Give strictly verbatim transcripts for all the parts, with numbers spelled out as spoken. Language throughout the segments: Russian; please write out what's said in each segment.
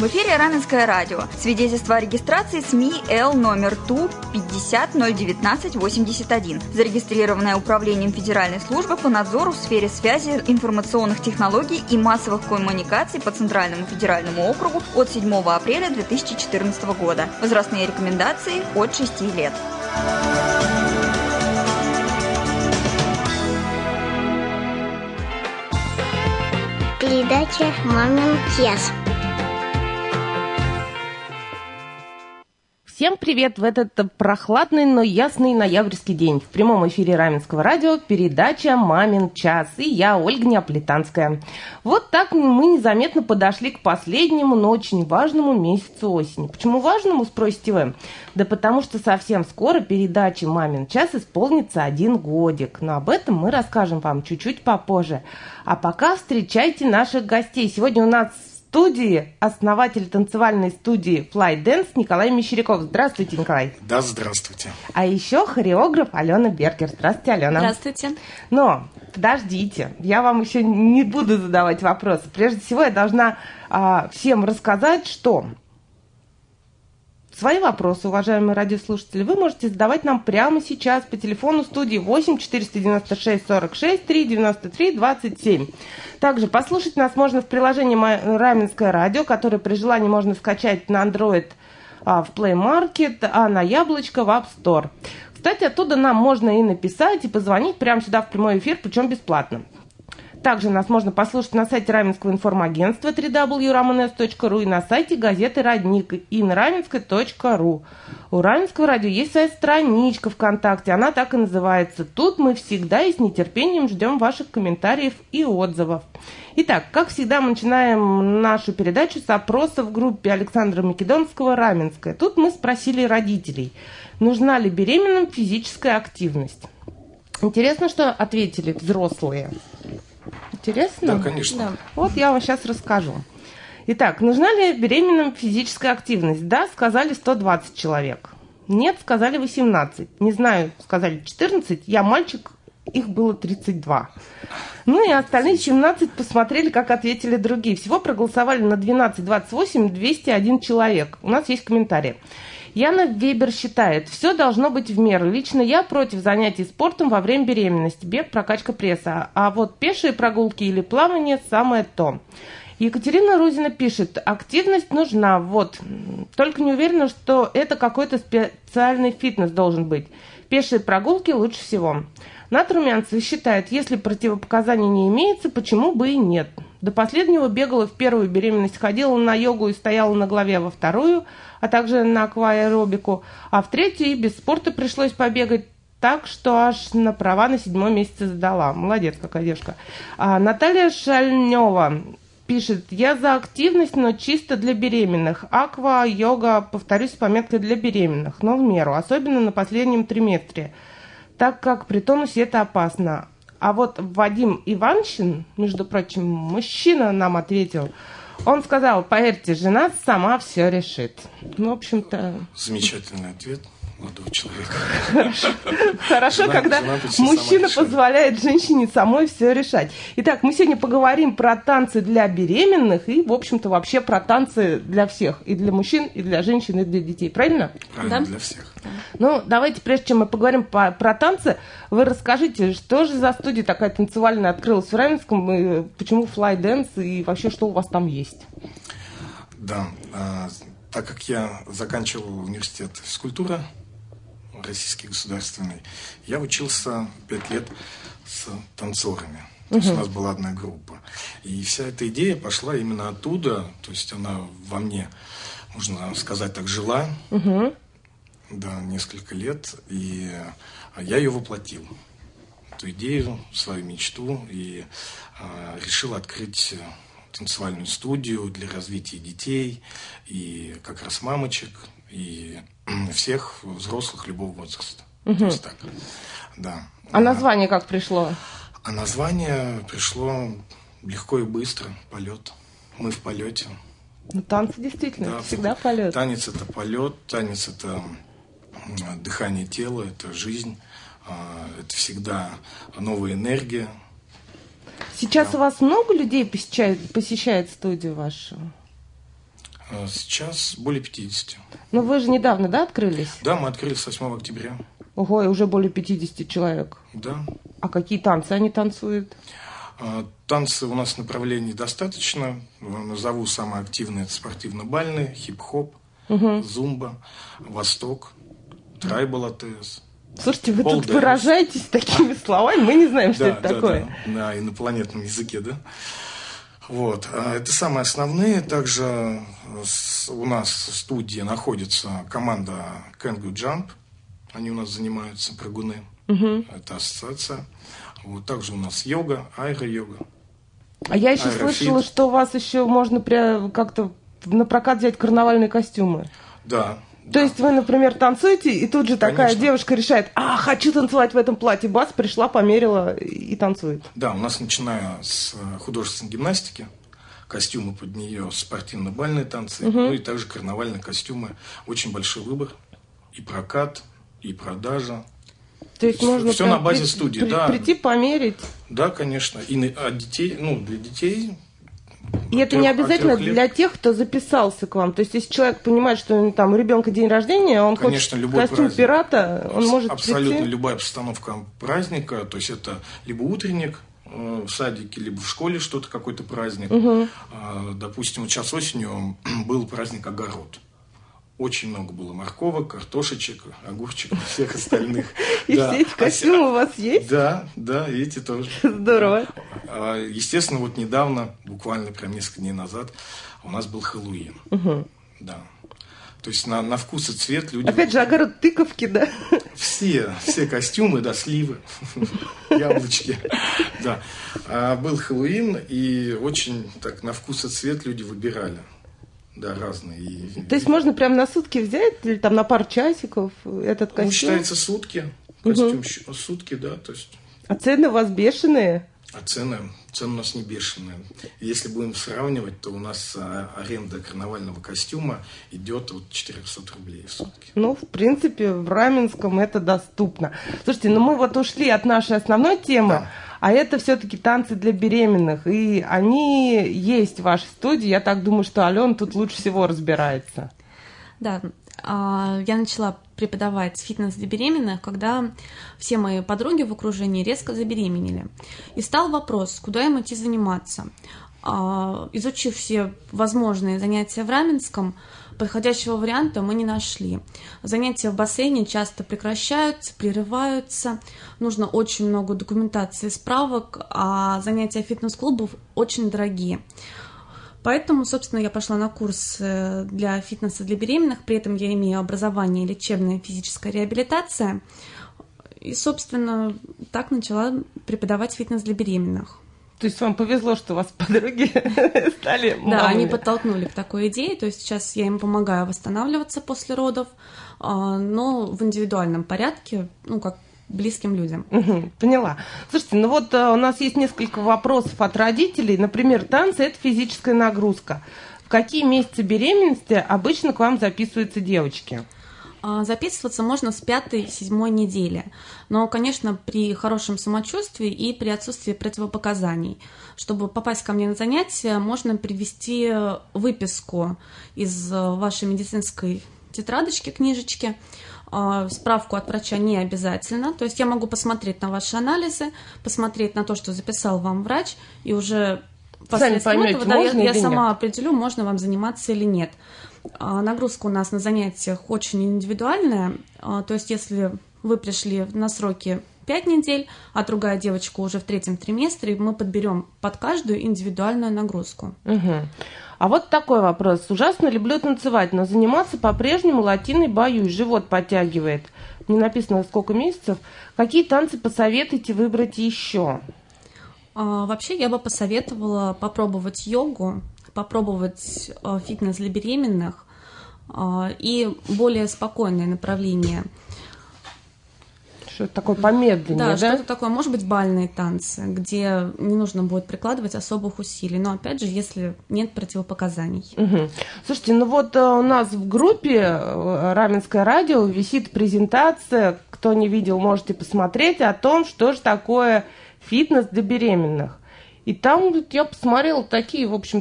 В эфире Раменское радио. Свидетельство о регистрации СМИ Л номер Ту пятьдесят ноль девятнадцать восемьдесят один, зарегистрированное Управлением Федеральной службы по надзору в сфере связи, информационных технологий и массовых коммуникаций по Центральному федеральному округу от седьмого апреля две тысячи четырнадцатого года. Возрастные рекомендации от шести лет. Передача «Мамин час». Всем привет в этот прохладный, но ясный ноябрьский день. В прямом эфире Раменского радио передача «Мамин час». И я, Ольга Неаполитанская. Вот так мы незаметно подошли к последнему, но очень важному месяцу осени. Почему важному, спросите вы? Да потому что совсем скоро передаче «Мамин час» исполнится один годик. Но об этом мы расскажем вам чуть-чуть попозже. А пока встречайте наших гостей. Сегодня у нас в студии основатель танцевальной студии Fly Dance Николай Мещеряков. Здравствуйте, Николай. Да, здравствуйте. А еще хореограф Алена Бергер. Здравствуйте, Алена. Здравствуйте. Но подождите, я вам еще не буду задавать вопросы. Прежде всего, я должна а, всем рассказать, что свои вопросы, уважаемые радиослушатели, вы можете задавать нам прямо сейчас по телефону студии восемь четыреста девяносто шесть сорок шесть три девяносто три двадцать семь. Также послушать нас можно в приложении «Раменское радио», которое при желании можно скачать на Android а, в Play Market, а на Яблочко в App Store. Кстати, оттуда нам можно и написать, и позвонить прямо сюда в прямой эфир, причем бесплатно. Также нас можно послушать на сайте Раменского информагентства дабл ю дабл ю дабл ю точка рамэнэс точка ру и на сайте газеты «Родник» и на раменское точка ру. У Раменского радио есть своя страничка ВКонтакте, она так и называется. Тут мы всегда и с нетерпением ждем ваших комментариев и отзывов. Итак, как всегда, мы начинаем нашу передачу с опроса в группе Александра Македонского «Раменское». Тут мы спросили родителей, нужна ли беременным физическая активность. Интересно, что ответили взрослые. Интересно? Да, конечно. Да. Вот я вам сейчас расскажу. Итак, нужна ли беременным физическая активность? Да, сказали сто двадцать человек. Нет, сказали восемнадцать. Не знаю, сказали четырнадцать. Я мальчик, их было тридцать два. Ну и остальные семнадцать посмотрели, как ответили другие. Всего проголосовали на двенадцать двадцать восемь двести один человек. У нас есть комментарии. Яна Вебер считает, все должно быть в меру. Лично я против занятий спортом во время беременности. Бег, прокачка пресса. А вот пешие прогулки или плавание самое то. Екатерина Рузина пишет, активность нужна, вот. Только не уверена, что это какой-то специальный фитнес должен быть. Пешие прогулки лучше всего. Нат Румянцев считает, если противопоказаний не имеется, почему бы и нет. До последнего бегала в первую беременность, ходила на йогу и стояла на голове во вторую, а также на акваэробику, а в третью и без спорта пришлось побегать, так что аж на права на седьмом месяце сдала. Молодец, какая девушка. А Наталья Шальнева пишет, я за активность, но чисто для беременных. Аква, йога, повторюсь, с пометкой для беременных, но в меру, особенно на последнем триместре, так как при тонусе это опасно. А вот Вадим Иваншин, между прочим, мужчина нам ответил, он сказал, поверьте, жена сама все решит. Ну, в общем-то... Замечательный ответ молодого человека. Хорошо, Хорошо жена, когда жена мужчина позволяет женщине самой все решать. Итак, мы сегодня поговорим про танцы для беременных и, в общем-то, вообще про танцы для всех. И для мужчин, и для женщин, и для детей. Правильно? Правильно, да? Для всех. Ну, давайте, прежде чем мы поговорим по, про танцы, вы расскажите, что же за студия такая танцевальная открылась в Раменском, и почему Fly Dance, и вообще, что у вас там есть? Да, а, так как я заканчивал университет физкультуры, Российский государственный, я учился пять лет с танцорами. То есть у нас была одна группа. И вся эта идея пошла именно оттуда, то есть она во мне, можно сказать так, жила, uh-huh. да, несколько лет, и я ее воплотил. Эту идею, свою мечту, и а, решил открыть танцевальную студию для развития детей, и как раз мамочек, и всех взрослых любого возраста. Угу. То есть так. Да. А название как пришло? А название пришло легко и быстро. Полет. Мы в полете. Ну, танцы действительно, да, это всегда полет. Танец – это полет, танец – это дыхание тела, это жизнь, это всегда новая энергия. Сейчас да. у вас много людей посещает, посещает студию вашу? Сейчас более пятидесяти. Ну, вы же недавно, да, открылись? Да, мы открылись восьмого октября. Ого, и уже более пятидесяти человек. Да. А какие танцы они танцуют? Танцы у нас направлений достаточно. Назову самые активные. Это спортивно-бальный, хип-хоп, угу. зумба, восток, трайбал АТС. Слушайте, вы тут выражаетесь такими словами, мы не знаем, что это такое. На инопланетном языке, да. Вот. Это самые основные. Также у нас в студии находится команда Kangoo Jump. Они у нас занимаются, прыгуны. Угу. Это ассоциация. Вот. Также у нас йога, аэро-йога. А я еще аэрофит. Слышала, что у вас еще можно как-то на прокат взять карнавальные костюмы. Да. То есть вы, например, танцуете, и тут же Конечно. Такая девушка решает, а, хочу танцевать в этом платье, бац, пришла, померила и танцует. Да, у нас, начиная с художественной гимнастики, костюмы под нее, спортивно-бальные танцы, угу. ну и также карнавальные костюмы. Очень большой выбор. И прокат, и продажа. То есть все, можно все на базе при, студии, при, да. Прийти померить. Да, конечно. И от детей, ну, для детей. И это трех, не обязательно для тех, кто записался к вам. То есть, если человек понимает, что там у ребенка день рождения, он Конечно, хочет любой костюм праздник. Пирата, он может Абсолютно прийти. Любая постановка праздника, то есть это либо утренник э, в садике, либо в школе что-то, какой-то праздник. Угу. Э, допустим, вот сейчас осенью был праздник огород. Очень много было морковок, картошечек, огурчиков, всех остальных. И все эти костюмы у вас есть? Да, да, и эти тоже. Здорово. Естественно, вот недавно, буквально прям несколько дней назад, у нас был Хэллоуин. Да. То есть на, на вкус и цвет люди... Опять же, огород тыковки, да? Все, все костюмы, да, сливы, яблочки. Да. Был Хэллоуин, и очень так на вкус и цвет люди выбирали. Да, разные. И... То есть можно прям на сутки взять или там на пару часиков этот костюм? Ну, считается сутки. Костюм угу. сутки, да. То есть... А цены у вас бешеные? А цены? Цены у нас не бешеные. Если будем сравнивать, то у нас аренда карнавального костюма идет от четырехсот рублей в сутки. Ну, в принципе, в Раменском это доступно. Слушайте, ну мы вот ушли от нашей основной темы. Да. А это все-таки танцы для беременных. И они есть в вашей студии. Я так думаю, что Алена тут лучше всего разбирается. Да, я начала преподавать фитнес для беременных, когда все мои подруги в окружении резко забеременели. И стал вопрос, куда им идти заниматься. Изучив все возможные занятия в Раменском, подходящего варианта мы не нашли. Занятия в бассейне часто прекращаются, прерываются, нужно очень много документации, справок, а занятия фитнес-клубов очень дорогие. Поэтому, собственно, я пошла на курс для фитнеса для беременных, при этом я имею образование лечебная физическая реабилитация, и, собственно, так начала преподавать фитнес для беременных. То есть вам повезло, что у вас подруги стали мамами. Да, они подтолкнули к такой идее, то есть сейчас я им помогаю восстанавливаться после родов, но в индивидуальном порядке, ну, как близким людям. Угу, поняла. Слушайте, ну вот у нас есть несколько вопросов от родителей. Например, танцы – это физическая нагрузка. В какие месяцы беременности обычно к вам записываются девочки? Записываться можно с пятой-седьмой недели, но, конечно, при хорошем самочувствии и при отсутствии противопоказаний. Чтобы попасть ко мне на занятия, можно привести выписку из вашей медицинской тетрадочки, книжечки. Справку от врача не обязательно, то есть я могу посмотреть на ваши анализы, посмотреть на то, что записал вам врач, и уже посредством этого да, я, я сама нет. определю, можно вам заниматься или нет. Нагрузка у нас на занятиях очень индивидуальная, то есть если вы пришли на сроки пять недель, а другая девочка уже в третьем триместре, мы подберем под каждую индивидуальную нагрузку. Угу. А вот такой вопрос. Ужасно люблю танцевать, но заниматься по-прежнему латиной боюсь, живот подтягивает. Не написано, сколько месяцев. Какие танцы посоветуете выбрать еще? А, вообще я бы посоветовала попробовать йогу, попробовать а, фитнес для беременных а, и более спокойное направление. Что-то такое помедленнее, да? Да, что-то такое, может быть, бальные танцы, где не нужно будет прикладывать особых усилий, но, опять же, если нет противопоказаний. Угу. Слушайте, ну вот у нас в группе Раменское радио висит презентация, кто не видел, можете посмотреть, о том, что же такое фитнес для беременных. И там я посмотрела такие, в общем-то,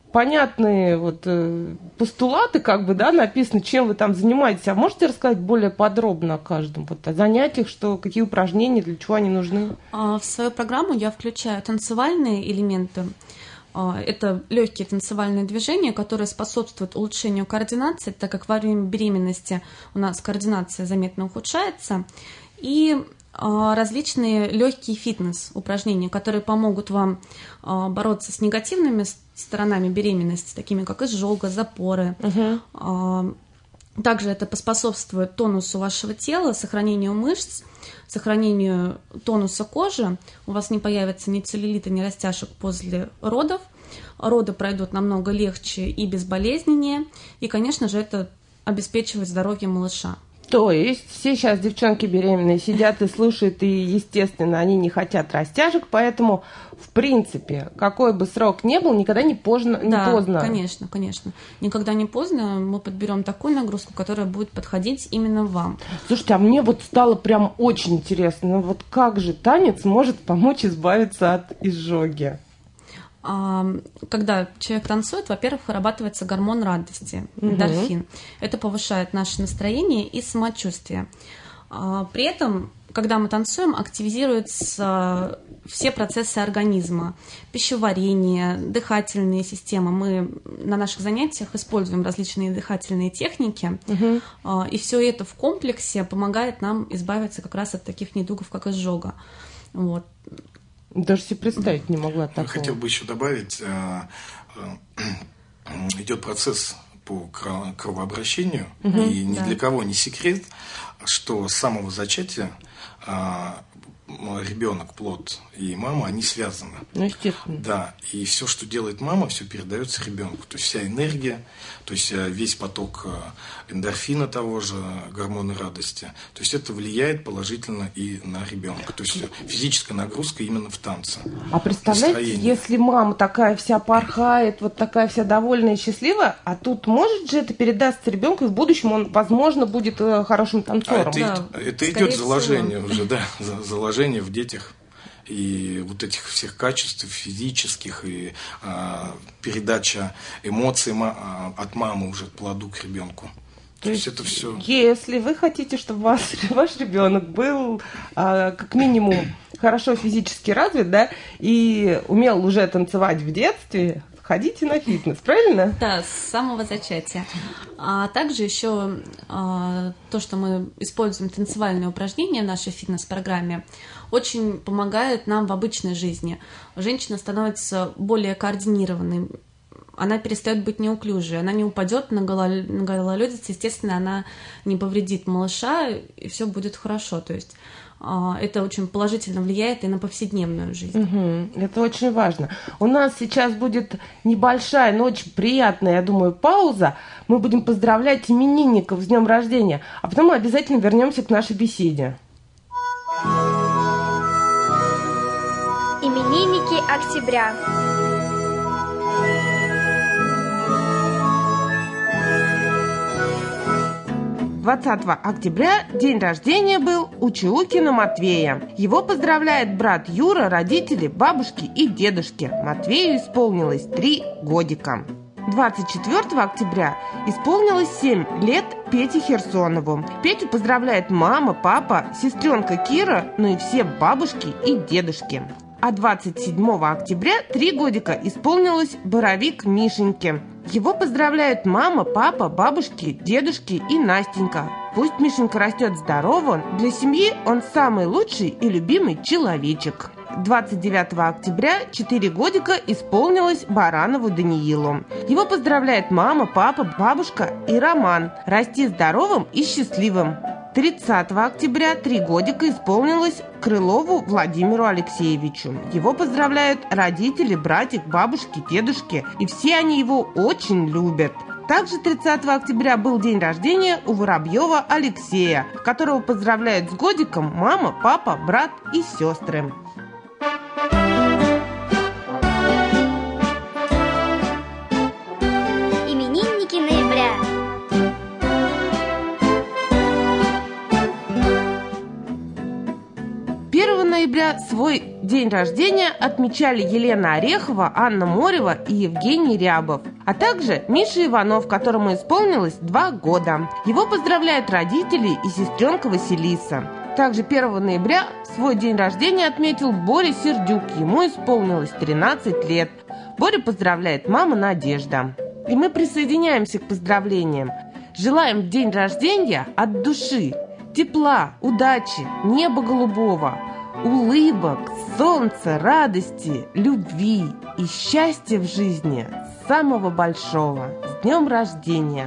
понятные вот постулаты, как бы, да, написано, чем вы там занимаетесь. А можете рассказать более подробно о каждом? Вот о занятиях, что, какие упражнения, для чего они нужны? В свою программу я включаю танцевальные элементы. Это легкие танцевальные движения, которые способствуют улучшению координации, так как во время беременности у нас координация заметно ухудшается. И различные легкие фитнес-упражнения, которые помогут вам бороться с негативными сторонами беременности, такими как изжога, запоры. Угу. Также это поспособствует тонусу вашего тела, сохранению мышц, сохранению тонуса кожи. У вас не появится ни целлюлита, ни растяжек после родов. Роды пройдут намного легче и безболезненнее. И, конечно же, это обеспечивает здоровье малыша. То есть все сейчас девчонки беременные сидят и слушают, и, естественно, они не хотят растяжек, поэтому, в принципе, какой бы срок ни был, никогда не поздно. Не да, поздно. конечно, конечно. Никогда не поздно. Мы подберем такую нагрузку, которая будет подходить именно вам. Слушайте, а мне вот стало прям очень интересно, вот как же танец может помочь избавиться от изжоги? Когда человек танцует, во-первых, вырабатывается гормон радости, эндорфин. Угу. Это повышает наше настроение и самочувствие. При этом, когда мы танцуем, активизируются все процессы организма. Пищеварение, дыхательные системы. Мы на наших занятиях используем различные дыхательные техники. Угу. И все это в комплексе помогает нам избавиться как раз от таких недугов, как изжога. Вот. Даже себе представить не могла такого. Хотел бы еще добавить, идет процесс по кровообращению, угу, и ни да. для кого не секрет, что с самого зачатия ребенок, плод и мама, они связаны. Ну, естественно. Да, и все, что делает мама, все передается ребенку. То есть вся энергия, то есть весь поток эндорфина того же, гормона радости. То есть это влияет положительно и на ребенка. То есть физическая нагрузка именно в танце. А представляете, если мама такая вся порхает, вот такая вся довольная и счастливая, а тут может же это передастся ребенку, и в будущем он, возможно, будет хорошим танцором. А это, да, это идет заложение уже, да, заложение в детях и вот этих всех качеств физических и а, передача эмоций ма- от мамы уже к плоду, к ребенку. То, То есть это все. Если вы хотите, чтобы вас, ваш ребенок был а, как минимум хорошо физически развит, да, и умел уже танцевать в детстве, ходите на фитнес, правильно? Да, с самого зачатия. А также еще а, то, что мы используем танцевальные упражнения в нашей фитнес-программе, очень помогает нам в обычной жизни. Женщина становится более координированной, она перестает быть неуклюжей, она не упадет на, голо... на гололедице, естественно, она не повредит малыша, и все будет хорошо. То есть это очень положительно влияет и на повседневную жизнь. Угу, это очень важно. У нас сейчас будет небольшая, но очень приятная, я думаю, пауза. Мы будем поздравлять именинников с днем рождения, а потом мы обязательно вернемся к нашей беседе. Именинники октября. двадцатого октября день рождения был у Чаукина Матвея. Его поздравляет брат Юра, родители, бабушки и дедушки. Матвею исполнилось три годика. двадцать четвёртого октября исполнилось семь лет Пете Херсонову. Петю поздравляет мама, папа, сестренка Кира, ну и все бабушки и дедушки. А двадцать седьмого октября три годика исполнилось Боровик Мишеньке. Его поздравляют мама, папа, бабушки, дедушки и Настенька. Пусть Мишенька растет здоровым, для семьи он самый лучший и любимый человечек. двадцать девятого октября четыре годика исполнилось Баранову Даниилу. Его поздравляет мама, папа, бабушка и Роман. Расти здоровым и счастливым. тридцатого октября три годика исполнилось Крылову Владимиру Алексеевичу. Его поздравляют родители, братик, бабушки, дедушки, и все они его очень любят. Также тридцатого октября был день рождения у Воробьева Алексея, которого поздравляют с годиком мама, папа, брат и сестры. Именинники ноября. первого ноября свой день рождения отмечали Елена Орехова, Анна Морева и Евгений Рябов, а также Миша Иванов, которому исполнилось два года. Его поздравляют родители и сестренка Василиса. Также первого ноября свой день рождения отметил Боря Сердюк, ему исполнилось тринадцать лет. Боря поздравляет мама Надежда. И мы присоединяемся к поздравлениям. Желаем в день рождения от души тепла, удачи, неба голубого, улыбок, солнца, радости, любви и счастья в жизни самого большого. С днем рождения!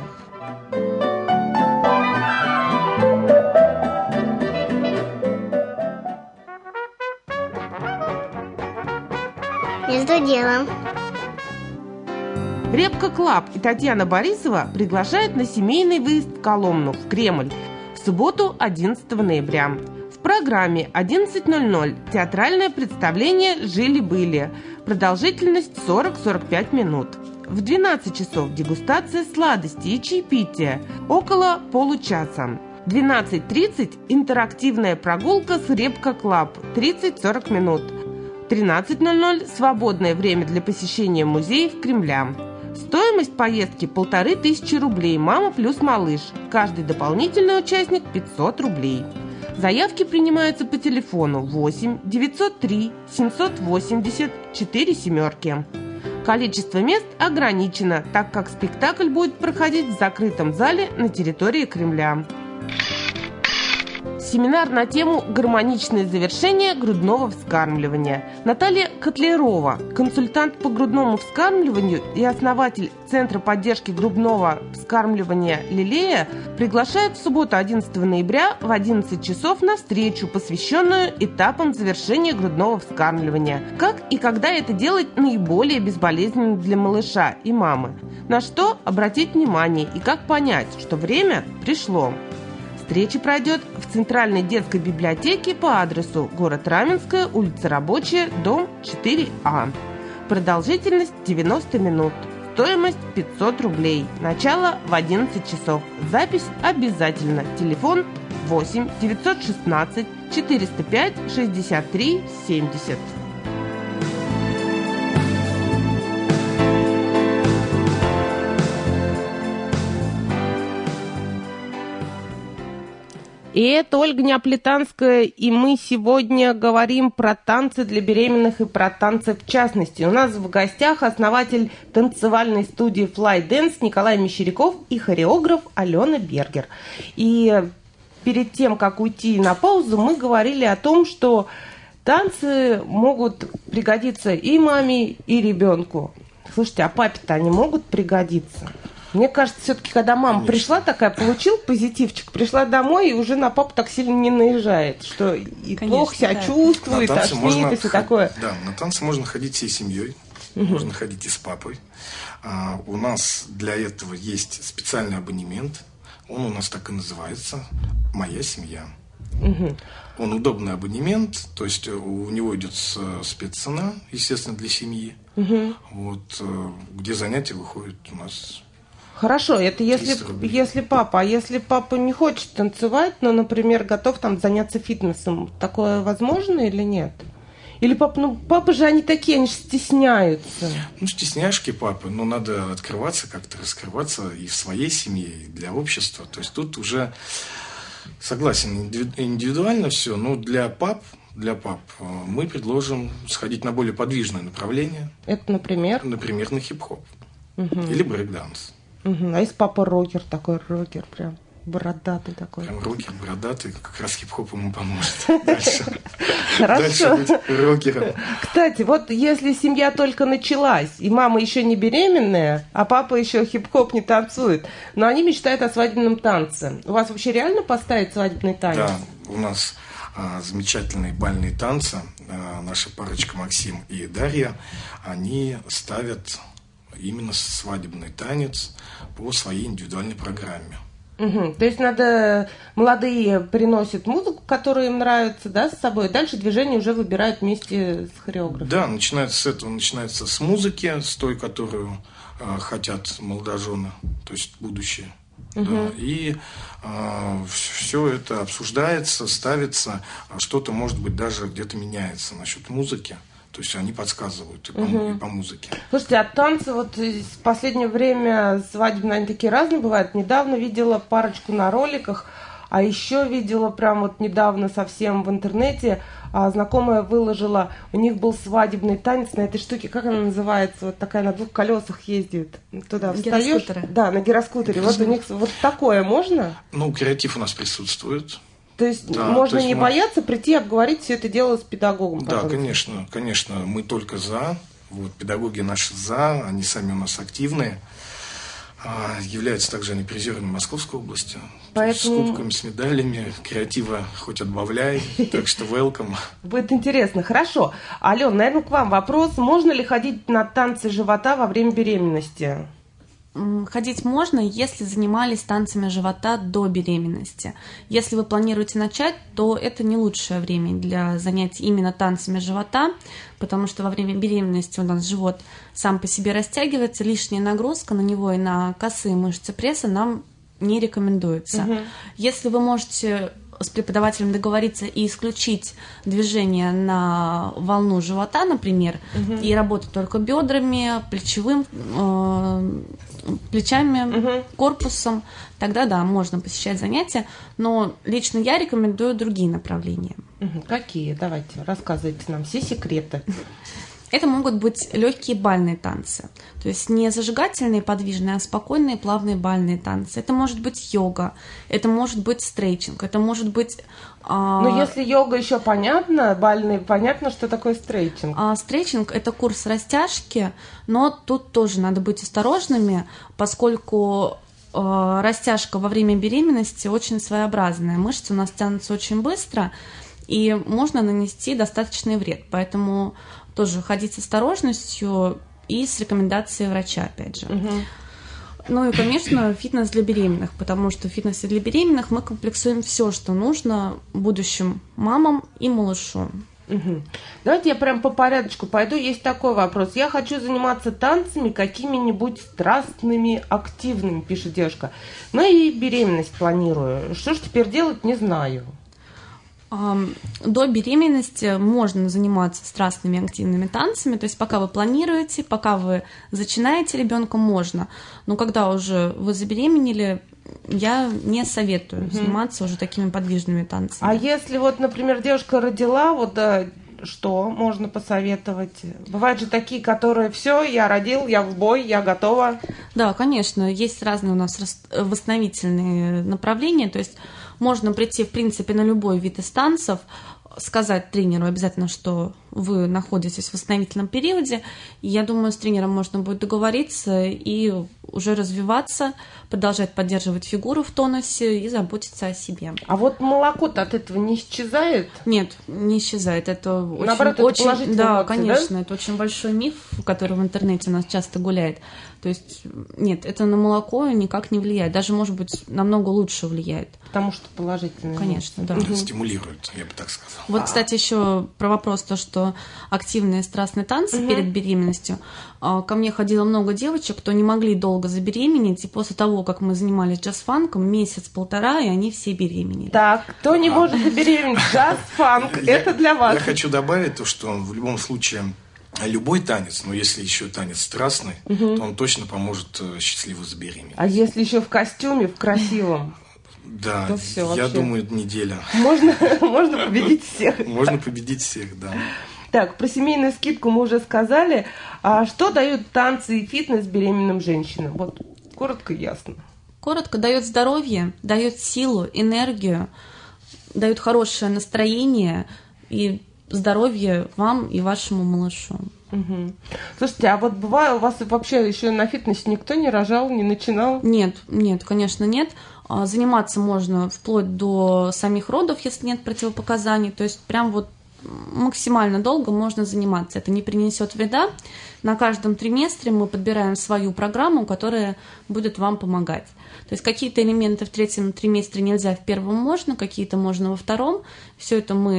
Между делом. Репка Клаб и Татьяна Борисова приглашают на семейный выезд в Коломну, в Кремль, в субботу одиннадцатого ноября. В программе одиннадцать ноль ноль театральное представление «Жили-были». Продолжительность сорок-сорок пять минут. В двенадцать часов дегустация сладостей и чаепитие, около получаса. В двенадцать тридцать интерактивная прогулка с Репка Клаб, тридцать-сорок минут. В тринадцать ноль ноль свободное время для посещения музеев Кремля. Стоимость поездки полторы тысячи рублей, мама плюс малыш. Каждый дополнительный участник пятьсот рублей. Заявки принимаются по телефону восемь девятьсот три семьсот восемьдесят четыре семерки. Количество мест ограничено, так как спектакль будет проходить в закрытом зале на территории Кремля. Семинар на тему «Гармоничное завершение грудного вскармливания». Наталья Котлярова, консультант по грудному вскармливанию и основатель Центра поддержки грудного вскармливания «Лилея», приглашает в субботу одиннадцатого ноября в одиннадцать часов на встречу, посвященную этапам завершения грудного вскармливания. Как и когда это делать наиболее безболезненно для малыша и мамы. На что обратить внимание и как понять, что время пришло. Встреча пройдет в Центральной детской библиотеке по адресу город Раменская, улица Рабочая, дом четыре А. Продолжительность девяносто минут. Стоимость пятьсот рублей. Начало в одиннадцать часов. Запись обязательно. Телефон восемь девятьсот шестнадцать четыреста пять шестьдесят три семьдесят. И это Ольга Неаполитанская, и мы сегодня говорим про танцы для беременных и про танцы в частности. У нас в гостях основатель танцевальной студии Fly Dance Николай Мещеряков и хореограф Алена Бергер. И перед тем, как уйти на паузу, мы говорили о том, что танцы могут пригодиться и маме, и ребенку. Слушайте, а папе-то они могут пригодиться? Мне кажется, все-таки, когда мама Конечно. пришла такая, получил позитивчик, пришла домой и уже на папу так сильно не наезжает, что и Конечно, плохо себя да. чувствует, тошнит и все такое. Да, на танцы можно ходить всей семьей, угу. можно ходить и с папой. А, у нас для этого есть специальный абонемент, он у нас так и называется «Моя семья». Угу. Он удобный абонемент, то есть у него идет спеццена, естественно, для семьи, угу. вот, где занятия выходят у нас... Хорошо, это если, если папа, а если папа не хочет танцевать, но, например, готов там заняться фитнесом, такое возможно или нет? Или папа, ну папы же они такие, они же стесняются. Ну, стесняшки папы, но надо открываться как-то, раскрываться и в своей семье, и для общества. То есть тут уже, согласен, индивидуально все, но для пап, для пап мы предложим сходить на более подвижное направление. Это, например? Например, на хип-хоп угу. или брейк-данс. Угу. А если папа рокер, такой рокер, прям бородатый такой? Прям рокер, бородатый, как раз хип-хоп ему поможет. Дальше. Хорошо. Дальше быть рокером. Кстати, вот если семья только началась, и мама еще не беременная, а папа еще хип-хоп не танцует, но они мечтают о свадебном танце. У вас вообще реально поставить свадебный танец? Да, у нас а, замечательные бальные танцы. А, наша парочка Максим и Дарья, они ставят именно свадебный танец по своей индивидуальной программе. Угу. То есть надо, молодые приносят музыку, которая им нравится, да, с собой, дальше движение уже выбирают вместе с хореографом. Да, начинается с этого, начинается с музыки, с той, которую э, хотят молодожены, то есть будущие. Угу. Да, и э, все это обсуждается, ставится, что-то, может быть, даже где-то меняется насчет музыки. То есть они подсказывают и по, угу. и по музыке. Слушайте, а танцы вот в последнее время свадебные, они такие разные бывают. Недавно видела парочку на роликах, а еще видела прям вот недавно совсем в интернете, а, знакомая выложила, у них был свадебный танец на этой штуке, как она называется, вот такая на двух колесах ездит, туда встаешь. Да, на гироскутере. Вот у них вот такое можно? Ну, креатив у нас присутствует. То есть да, можно то есть не мы... бояться прийти обговорить все это дело с педагогом? Да, пожалуйста. конечно, конечно, мы только за. Вот, педагоги наши за, они сами у нас активные. А, являются также они призерами Московской области. Поэтому... С кубками, с медалями, креатива хоть отбавляй, так что welcome. Будет интересно. Хорошо. Ален, наверное, к вам вопрос. Можно ли ходить на танцы живота во время беременности? Ходить можно, если занимались танцами живота до беременности. Если вы планируете начать, то это не лучшее время для занятий именно танцами живота, потому что во время беременности у нас живот сам по себе растягивается, лишняя нагрузка на него и на косые мышцы пресса нам не рекомендуется. Угу. Если вы можете с преподавателем договориться и исключить движение на волну живота, например, угу. и работать только бедрами, плечевым, э, плечами, угу. корпусом, тогда да, можно посещать занятия, но лично я рекомендую другие направления. Угу. Какие? Давайте, рассказывайте нам все секреты. Это могут быть легкие бальные танцы, то есть не зажигательные, подвижные, а спокойные, плавные бальные танцы. Это может быть йога, это может быть стрейчинг, это может быть... А... Но если йога еще понятно, бальные, понятно, что такое стрейчинг. А, стрейчинг – это курс растяжки, но тут тоже надо быть осторожными, поскольку а, растяжка во время беременности очень своеобразная. Мышцы у нас тянутся очень быстро, и можно нанести достаточный вред, поэтому... тоже ходить с осторожностью и с рекомендацией врача, опять же. Угу. Ну и, конечно, фитнес для беременных, потому что в фитнесе для беременных мы комплексуем все, что нужно будущим мамам и малышу. Угу. Давайте я прям по порядочку пойду. Есть такой вопрос. Я хочу заниматься танцами какими-нибудь страстными, активными, пишет девушка. Ну и беременность планирую. Что ж теперь делать, не знаю. До беременности можно заниматься страстными активными танцами, то есть пока вы планируете, пока вы зачинаете ребенка, можно. Но когда уже вы забеременели, я не советую mm-hmm. заниматься уже такими подвижными танцами. А если вот, например, девушка родила, вот да, что можно посоветовать? Бывают же такие, которые все, я родил, я в бой, я готова. Да, конечно, есть разные у нас восстановительные направления, то есть можно прийти, в принципе, на любой вид из танцев, сказать тренеру обязательно, что вы находитесь в восстановительном периоде. И я думаю, с тренером можно будет договориться и уже развиваться, продолжать поддерживать фигуру в тонусе и заботиться о себе. А вот молоко-то от этого не исчезает? Нет, не исчезает. Это Наоборот, очень, это очень, да, эмоции, конечно, да? Это очень большой миф, который в интернете у нас часто гуляет. То есть нет, это на молоко никак не влияет, даже, может быть, намного лучше влияет. Потому что положительно. Конечно, да. Угу. Стимулирует, я бы так сказал. Вот, а. кстати, еще про вопрос, то, что активные страстные танцы угу. перед беременностью. Ко мне ходило много девочек, кто не могли долго забеременеть, и после того, как мы занимались джаз-фанком, месяц-полтора, и они все беременели. Так, кто не а. может забеременеть? Джаз-фанк, это для вас. Я хочу добавить то, что в любом случае любой танец, но если еще танец страстный, угу. то он точно поможет счастливо забеременеть. А если еще в костюме, в красивом? Да, все, я вообще. думаю, неделя. Можно, можно победить всех. Можно победить всех, да. Так, про семейную скидку мы уже сказали. А что дают танцы и фитнес беременным женщинам? Вот коротко и ясно. Коротко дает здоровье, дает силу, энергию, дает хорошее настроение и здоровье вам и вашему малышу. Угу. Слушайте, а вот бывает, у вас вообще еще на фитнесе никто не рожал, не начинал? Нет, нет, конечно, нет. Заниматься можно вплоть до самих родов, если нет противопоказаний. То есть прям вот максимально долго можно заниматься. Это не принесет вреда. На каждом триместре мы подбираем свою программу, которая будет вам помогать. То есть какие-то элементы в третьем триместре нельзя, в первом можно, какие-то можно во втором. Все это мы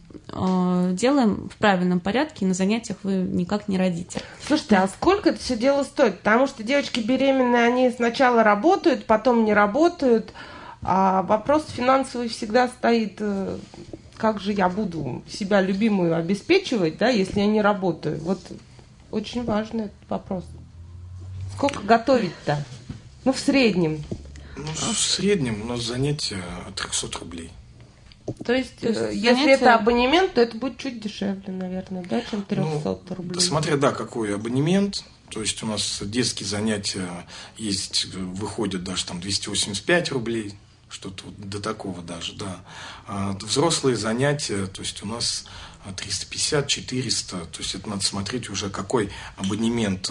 э, делаем в правильном порядке, и на занятиях вы никак не родите. Слушайте, а сколько это все дело стоит? Потому что девочки беременные, они сначала работают, потом не работают, а вопрос финансовый всегда стоит, как же я буду себя любимую обеспечивать, да, если я не работаю? Вот очень важный этот вопрос. Сколько готовить-то? Ну, в среднем. Ну, в среднем у нас занятия от трехсот рублей. То есть, То есть если занятия... это абонемент, то это будет чуть дешевле, наверное, да, чем триста ну, рублей. Смотря, да, какой абонемент. То есть у нас детские занятия есть, выходят даже там двести восемьдесят пять рублей, что-то вот до такого даже, да. А взрослые занятия, то есть у нас триста пятьдесят - четыреста, то есть это надо смотреть уже, какой абонемент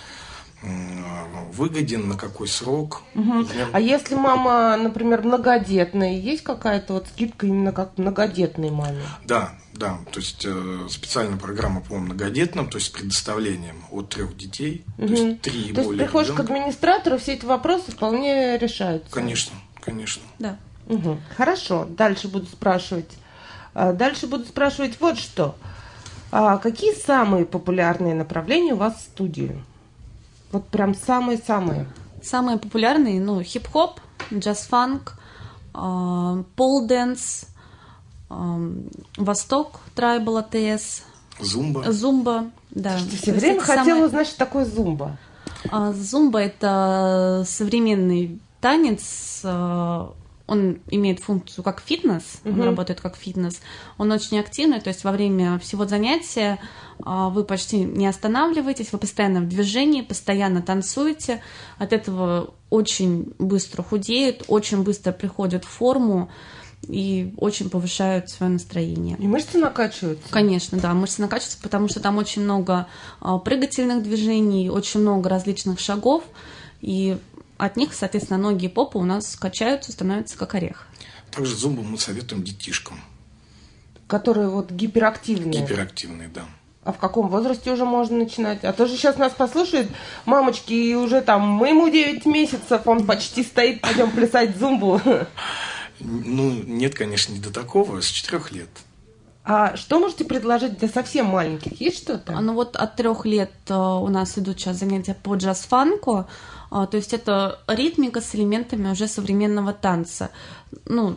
выгоден, на какой срок. Угу. А если мама, например, многодетная, есть какая-то вот скидка именно как многодетной маме? Да, да. То есть э, специальная программа по многодетным, то есть с предоставлением от трех детей, угу. То есть три и более. То есть приходишь ребенка. К администратору, все эти вопросы вполне решаются? Конечно, конечно. Да. Угу. Хорошо, дальше буду спрашивать. Дальше буду спрашивать вот что. Какие самые популярные направления у вас в студии? Вот прям самые-самые. Самые популярные, ну, хип-хоп, джаз-фанк, пол-дэнс, восток, трайбл, АТС. Зумба. Зумба, да. Ты все время хотела самые... узнать, что такое зумба. Зумба – это современный танец. Он имеет функцию как фитнес, uh-huh. он работает как фитнес. Он очень активный, то есть во время всего занятия вы почти не останавливаетесь, вы постоянно в движении, постоянно танцуете. От этого очень быстро худеют, очень быстро приходят в форму и очень повышают свое настроение. И мышцы накачиваются? Конечно, да, мышцы накачиваются, потому что там очень много прыгательных движений, очень много различных шагов, и от них, соответственно, ноги и попа у нас качаются, становятся как орех. Также зумбу мы советуем детишкам. Которые вот гиперактивные? Гиперактивные, да. А в каком возрасте уже можно начинать? А то же сейчас нас послушают мамочки, и уже там, ему девять месяцев, он почти стоит, пойдем плясать зумбу. Ну, нет, конечно, не до такого, с четырех лет. А что можете предложить для совсем маленьких? Есть что-то? Ну вот от трех лет у нас идут сейчас занятия по джаз-фанку, то есть это ритмика с элементами уже современного танца. Ну,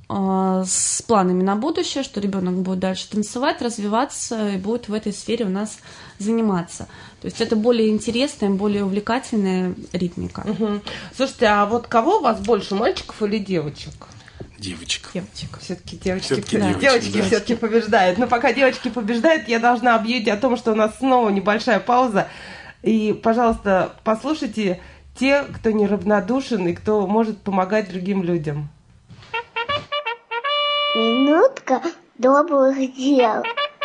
с планами на будущее, что ребенок будет дальше танцевать, развиваться и будет в этой сфере у нас заниматься. То есть это более интересная, более увлекательная ритмика. Угу. Слушайте, а вот кого у вас больше, мальчиков или девочек? Девочек. Девочек. Все-таки девочки, все-таки да. девочки, девочки да. все-таки побеждают. Но пока девочки побеждают, я должна объявить о том, что у нас снова небольшая пауза. И, пожалуйста, послушайте те, кто неравнодушен и кто может помогать другим людям. Минутка добрых дел.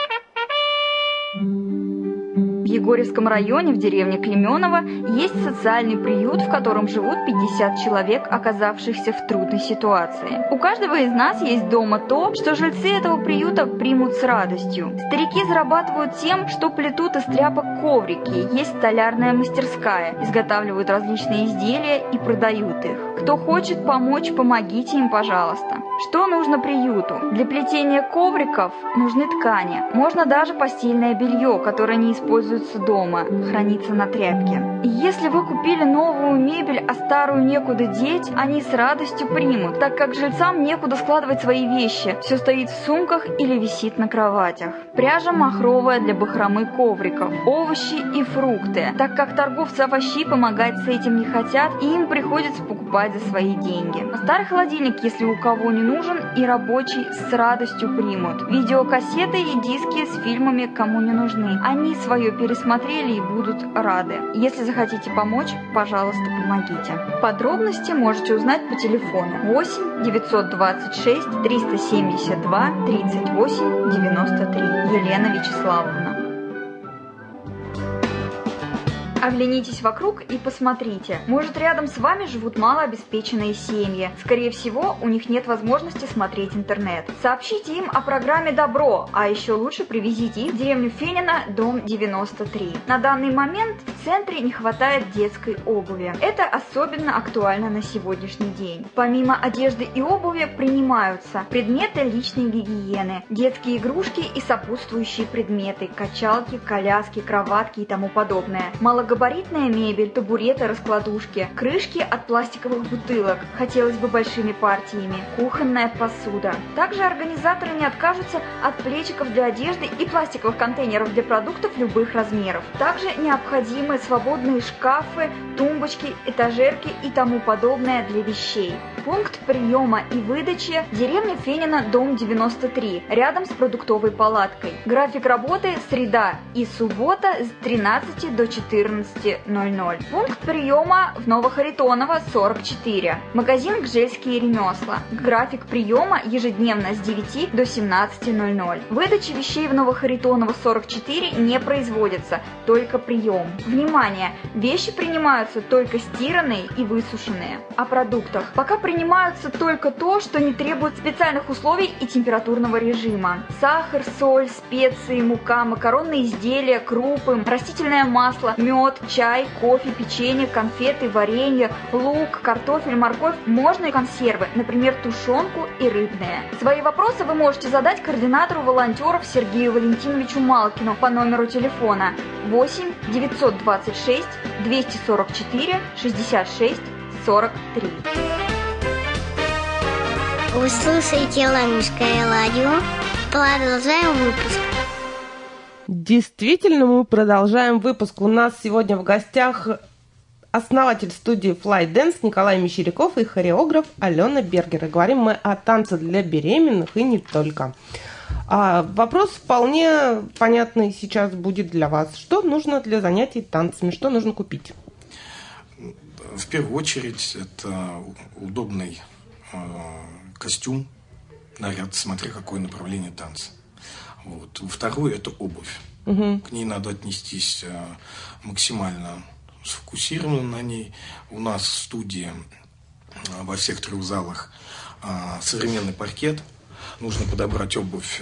В Егорьевском районе, в деревне Клеменово, есть социальный приют, в котором живут пятьдесят человек, оказавшихся в трудной ситуации. У каждого из нас есть дома то, что жильцы этого приюта примут с радостью. Старики зарабатывают тем, что плетут из тряпок коврики, есть столярная мастерская, изготавливают различные изделия и продают их. Кто хочет помочь, помогите им, пожалуйста. Что нужно приюту? Для плетения ковриков нужны ткани. Можно даже постельное белье, которое не используется дома, хранится на тряпке. И если вы купили новую мебель, а старую некуда деть, они с радостью примут, так как жильцам некуда складывать свои вещи. Все стоит в сумках или висит на кроватях. Пряжа махровая для бахромы ковриков, овощи и фрукты. Так как торговцы овощей помогать с этим не хотят, и им приходится покупать за свои деньги. Старый холодильник, если у кого не нужен, и рабочий с радостью примут. Видеокассеты и диски с фильмами кому не нужны. Они свое пересмотрели и будут рады. Если захотите помочь, пожалуйста, помогите. Подробности можете узнать по телефону восемь девятьсот двадцать шесть триста семьдесят два тридцать восемь девяносто три. Елена Вячеславовна. Оглянитесь вокруг и посмотрите. Может, рядом с вами живут малообеспеченные семьи. Скорее всего, у них нет возможности смотреть интернет. Сообщите им о программе «Добро», а еще лучше привезите их в деревню Фенина, дом девяносто три. На данный момент в центре не хватает детской обуви. Это особенно актуально на сегодняшний день. Помимо одежды и обуви принимаются предметы личной гигиены, детские игрушки и сопутствующие предметы, качалки, коляски, кроватки и тому подобное. Малогабаритная мебель, табуреты, раскладушки, крышки от пластиковых бутылок, хотелось бы большими партиями, кухонная посуда. Также организаторы не откажутся от плечиков для одежды и пластиковых контейнеров для продуктов любых размеров. Также необходимы свободные шкафы, тумбочки, этажерки и тому подобное для вещей. Пункт приема и выдачи – деревня Фенина, дом девяносто три, рядом с продуктовой палаткой. График работы – среда и суббота с тринадцати до четырнадцати ноль-ноль. Пункт приема в Новохаритоново, сорок четыре. Магазин «Гжельские ремесла». График приема ежедневно с девяти до семнадцати ноль-ноль. Выдача вещей в Новохаритоново, сорок четыре не производится, только прием. Внимание! Вещи принимаются только стиранные и высушенные. О продуктах. Пока принимаются только то, что не требует специальных условий и температурного режима. Сахар, соль, специи, мука, макаронные изделия, крупы, растительное масло, мед, чай, кофе, печенье, конфеты, варенье, лук, картофель, морковь. Можно и консервы, например, тушенку и рыбные. Свои вопросы вы можете задать координатору волонтеров Сергею Валентиновичу Малкину по номеру телефона восемь девятьсот двадцать шесть двести сорок четыре шестьдесят шесть сорок три. Вы слушаете Латвийское радио. Продолжаем выпуск. Действительно, мы продолжаем выпуск. У нас сегодня в гостях основатель студии Fly Dance Николай Мещеряков и хореограф Алена Бергер. И говорим мы о танце для беременных и не только. А вопрос вполне понятный сейчас будет для вас. Что нужно для занятий танцами? Что нужно купить? В первую очередь, это удобный э, костюм, наряд, смотря какое направление танца. Вот. Второе – это обувь. Угу. К ней надо отнестись э, максимально сфокусированно на ней. У нас в студии э, во всех трех залах э, современный паркет. Нужно подобрать обувь,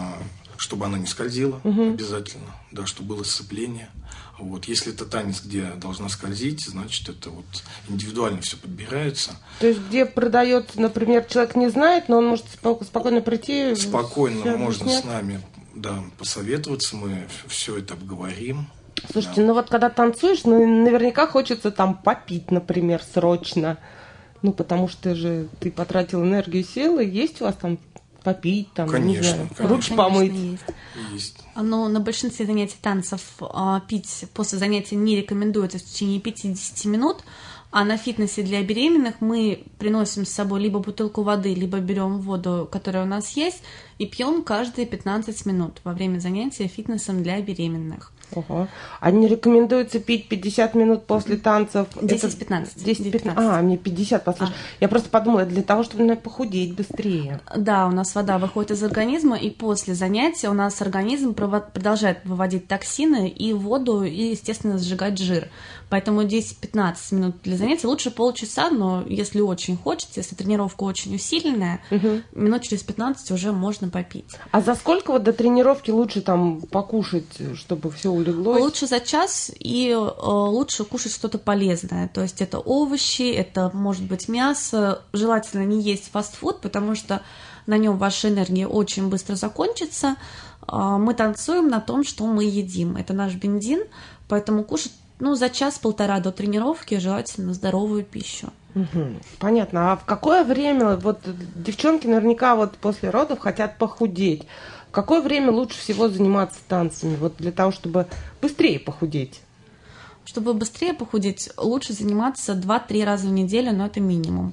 чтобы она не скользила, угу. обязательно, да, чтобы было сцепление. Вот. Если это танец, где должна скользить, значит, это вот индивидуально все подбирается. То есть, где продается, например, человек не знает, но он может спокойно прийти? Спокойно можно с нами, да, посоветоваться, мы все это обговорим. Слушайте, да. ну вот когда танцуешь, ну, наверняка хочется там попить, например, срочно. Ну, потому что же ты потратил энергию и силы, есть у вас там попить, там, конечно, не знаю, конечно. руки помыть. Есть. Есть. Но на большинстве занятий танцев а, пить после занятия не рекомендуется в течение пяти-десяти минут, а на фитнесе для беременных мы приносим с собой либо бутылку воды, либо берем воду, которая у нас есть, и пьем каждые пятнадцать минут во время занятия фитнесом для беременных. Ого. А не рекомендуется пить пятьдесят минут после танцев? десять-пятнадцать. десять-пятнадцать. А, мне пятьдесят послушай. А. Я просто подумала, для того, чтобы наверное, похудеть быстрее. Да, у нас вода выходит из организма, и после занятия у нас организм продолжает выводить токсины и воду, и, естественно, сжигать жир. Поэтому десять-пятнадцать минут для занятия, лучше полчаса, но если очень хочется, если тренировка очень усиленная, угу. минут через пятнадцать уже можно попить. А за сколько вот до тренировки лучше там покушать, чтобы все улеглось? Лучше за час, и э, лучше кушать что-то полезное. То есть это овощи, это может быть мясо. Желательно не есть фастфуд, потому что на нем ваша энергия очень быстро закончится. Э, мы танцуем на том, что мы едим. Это наш бензин, поэтому кушать ну, за час-полтора до тренировки желательно здоровую пищу. Угу, понятно. А в какое время, вот девчонки наверняка вот после родов хотят похудеть. В какое время лучше всего заниматься танцами, вот для того, чтобы быстрее похудеть? Чтобы быстрее похудеть, лучше заниматься два-три раза в неделю, но это минимум.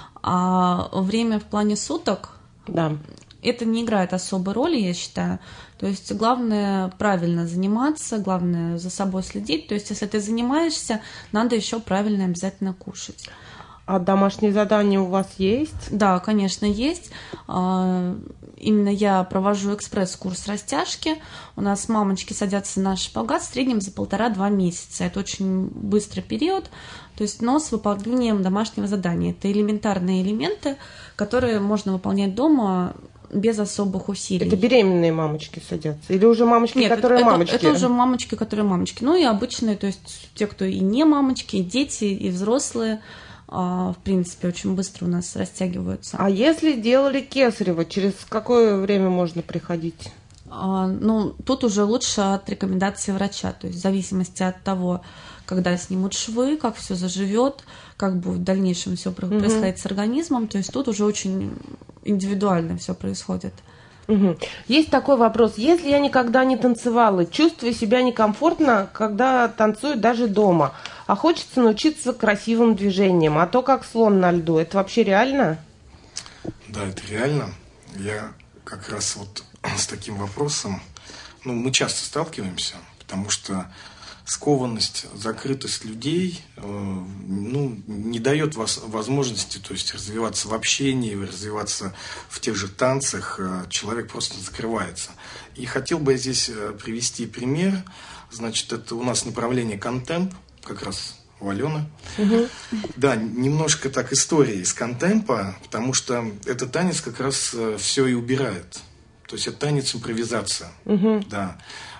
А время в плане суток, да. это не играет особой роли, я считаю. То есть главное правильно заниматься, главное за собой следить. То есть если ты занимаешься, надо еще правильно обязательно кушать. А домашние задания у вас есть? Да, конечно, есть. Именно я провожу экспресс-курс растяжки. У нас мамочки садятся на шпагат в среднем за полтора-два месяца. Это очень быстрый период, то есть, но с выполнением домашнего задания. Это элементарные элементы, которые можно выполнять дома без особых усилий. Это беременные мамочки садятся? Или уже мамочки, Нет, которые это, мамочки? Это уже мамочки, которые мамочки. Ну и обычные, то есть те, кто и не мамочки, и дети, и взрослые, в принципе, очень быстро у нас растягиваются. А если делали кесарево, через какое время можно приходить? А, ну, тут уже лучше от рекомендации врача, то есть в зависимости от того, когда снимут швы, как все заживет, как будет в дальнейшем все происходить с организмом, то есть тут уже очень индивидуально все происходит. Угу. Есть такой вопрос. Если я никогда не танцевала, чувствую себя некомфортно, когда танцую даже дома, а хочется научиться красивым движениям, а то как слон на льду, это вообще реально? Да, это реально. Я как раз вот с таким вопросом, ну, мы часто сталкиваемся, потому что скованность, закрытость людей, э, ну, не дает вас возможности, то есть развиваться в общении, развиваться в тех же танцах. Э, человек просто закрывается. И хотел бы я здесь привести пример. Значит, это у нас направление контемп, как раз у Алены. Угу. Да, немножко так история из контемпа, потому что этот танец как раз все и убирает. То есть это танец импровизация. Угу. Да.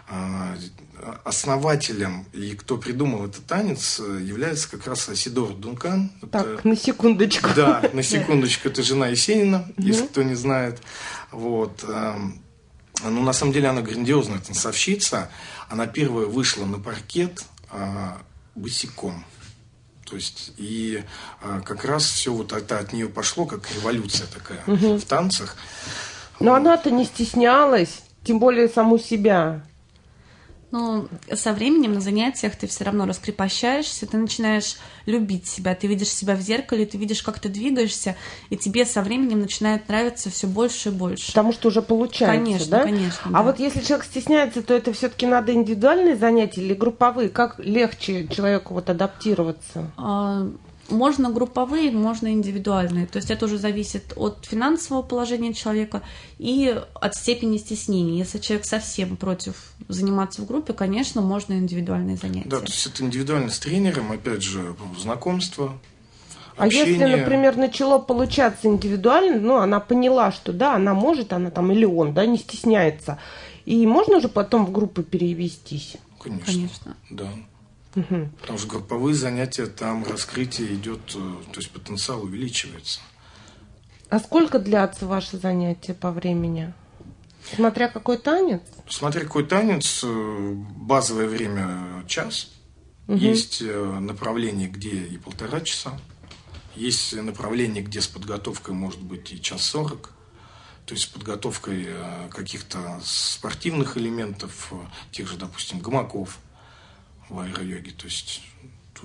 Основателем и кто придумал этот танец является как раз Асидора Дункан. Так, это, на секундочку. Да, на секундочку. Это жена Есенина, угу. Если кто не знает. Вот. Ну, на самом деле, она грандиозная танцовщица. Она первая вышла на паркет босиком. То есть, и как раз все вот это от нее пошло, как революция такая угу. в танцах. Но вот. Она-то не стеснялась, тем более саму себя. Ну, со временем на занятиях ты все равно раскрепощаешься, ты начинаешь любить себя, ты видишь себя в зеркале, ты видишь, как ты двигаешься, и тебе со временем начинает нравиться все больше и больше. Потому что уже получается, конечно, да? Конечно, А да. вот если человек стесняется, то это все-таки надо индивидуальные занятия или групповые? Как легче человеку вот адаптироваться? А, можно групповые, можно индивидуальные. То есть это уже зависит от финансового положения человека и от степени стеснения. Если человек совсем против заниматься в группе, конечно, можно индивидуальные занятия. Да, то есть это индивидуально с тренером, опять же, знакомство, а общение. если, например, начало получаться индивидуально, ну, она поняла, что да, она может, она там или он, да, не стесняется, и можно же потом в группы перевестись? Конечно, Конечно. Да. Угу. Потому что групповые занятия, там раскрытие идет, то есть потенциал увеличивается. А сколько длятся ваши занятия по времени? Смотря какой танец? Смотря какой танец, базовое время час. Угу. Есть направление, где и полтора часа. Есть направление, где с подготовкой может быть и час сорок. То есть с подготовкой каких-то спортивных элементов, тех же, допустим, гамаков в аэро-йоге. То есть тут,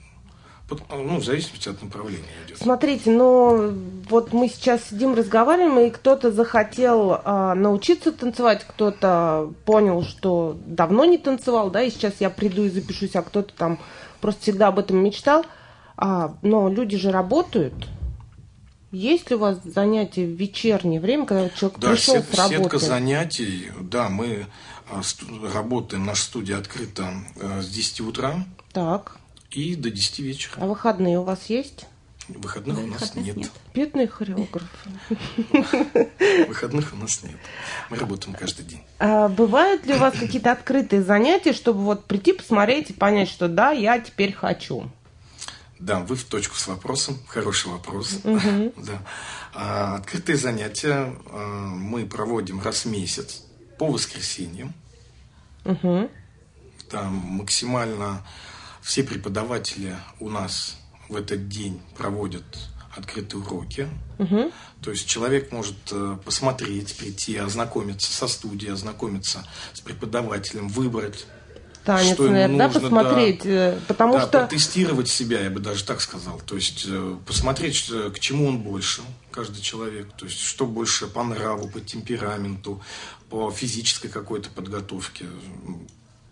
ну, в зависимости от направления идет. Смотрите, ну вот мы сейчас сидим, разговариваем, и кто-то захотел а, научиться танцевать, кто-то понял, что давно не танцевал, да, и сейчас я приду и запишусь, а кто-то там просто всегда об этом мечтал. А, но люди же работают. Есть ли у вас занятия в вечернее время, когда человек да, пришел сет, с работы? Сетка занятий, да, мы работаем, наша студия открыта с десяти утра так. и до десяти вечера. А выходные у вас есть? Выходных да, у нас выходных нет. нет. Бедный хореограф. Выходных у нас нет. Мы работаем каждый день. А бывают ли у вас какие-то открытые занятия, чтобы вот прийти, посмотреть и понять, что да, я теперь хочу? Да, вы в точку с вопросом. Хороший вопрос. Угу. Да. А, открытые занятия а, мы проводим раз в месяц по воскресеньям. Угу. Там максимально все преподаватели у нас в этот день проводят открытые уроки. Угу. То есть человек может посмотреть, прийти, ознакомиться со студией, ознакомиться с преподавателем, выбрать танец, что ему наверное, нужно, да, посмотреть, да, потому да, что... потестировать себя, я бы даже так сказал. То есть посмотреть, к чему он больше, каждый человек. То есть что больше по нраву, по темпераменту, по физической какой-то подготовке.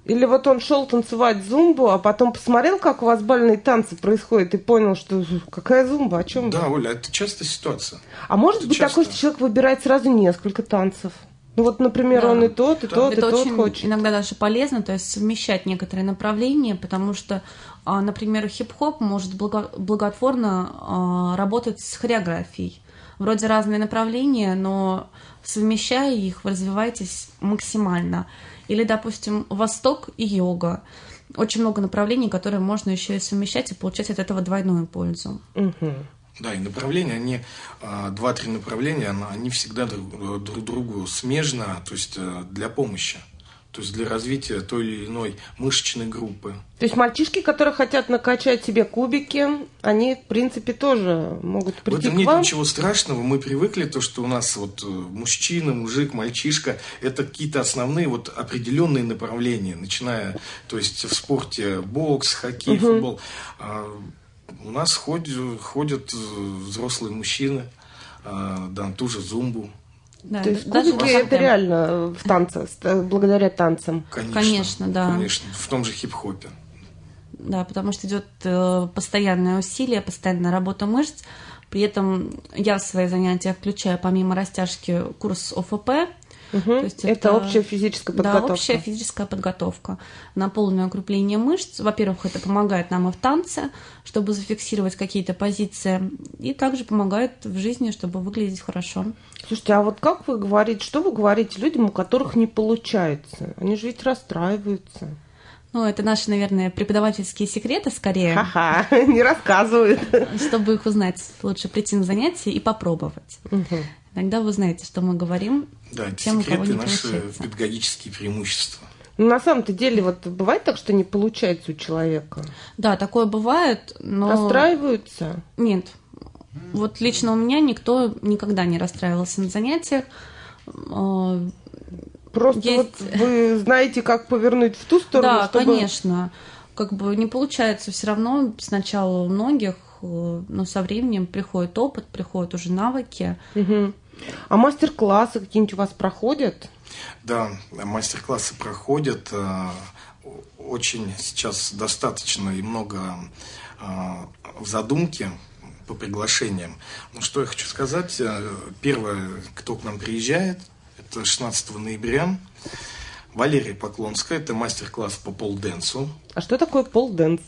Или вот он шел танцевать зумбу, а потом посмотрел, как у вас бальные танцы происходят, и понял, что какая зумба, о чем? Да, Оля, это частая ситуация. А может это быть часто. такое, что человек выбирает сразу несколько танцев? Ну вот, например, Да. он и тот, и Да. тот, Это и тот очень хочет. иногда даже полезно, то есть совмещать некоторые направления, потому что, а, например, хип-хоп может благо- благотворно а, работать с хореографией. Вроде разные направления, но совмещая их, вы развиваетесь максимально. Или, допустим, Восток и йога. Очень много направлений, которые можно еще и совмещать и получать от этого двойную пользу. Мгм. Да, и направления, они, а, два-три направления, она- они всегда друг, друг другу смежны, то есть э, для помощи, то есть для развития той или иной мышечной группы. То есть мальчишки, которые хотят накачать себе кубики, они, в принципе, тоже могут В прийти этом к нет вам. ничего страшного, мы привыкли, то, что у нас вот э, мужчина, мужик, мальчишка, это какие-то основные вот определенные направления, начиная, то есть в спорте бокс, хоккей, Мгм. футбол. А у нас ходят, ходят э, взрослые мужчины, а, да, ту же зумбу. Да, То есть даже кубики в это реально в танцах, ст- благодаря танцам. Конечно, Конечно, да. Конечно, в том же хип-хопе. Да, потому что идет э, постоянное усилие, постоянная работа мышц. При этом я в свои занятия включаю помимо растяжки курс О Ф П. Мгм. То есть это, это- общая физическая Да, подготовка. общая физическая подготовка на полное укрепление мышц. Во-первых, это помогает нам и в танце, чтобы зафиксировать какие-то позиции, и также помогает в жизни, чтобы выглядеть хорошо. Слушайте, а вот как вы говорите, что вы говорите людям, у которых не получается? Они же ведь расстраиваются. Ну, это наши, наверное, преподавательские секреты скорее. Ха-ха, не рассказывают. Чтобы их узнать, лучше прийти на занятия и попробовать. Мгм. Тогда вы знаете, что мы говорим. Да, эти Тем, у кого секреты не наши получается. педагогические преимущества. Ну, на самом-то деле, вот бывает так, что не получается у человека. Да, такое бывает, но... Расстраиваются. Нет. Вот лично у меня никто никогда не расстраивался на занятиях. Э, Просто Есть- вот вы знаете, как повернуть в ту сторону, Да, чтобы... конечно. Как бы не получается все равно сначала у многих, э, но со временем приходит опыт, приходят уже навыки. Мгм. А мастер-классы какие-нибудь у вас проходят? Да, мастер-классы проходят. э, Очень сейчас достаточно и много э, в задумке по приглашениям. Ну, что я хочу сказать. э, Первое, кто к нам приезжает, это шестнадцатого ноября. Валерия Поклонская. Это мастер-класс по полденсу. А что такое полденс?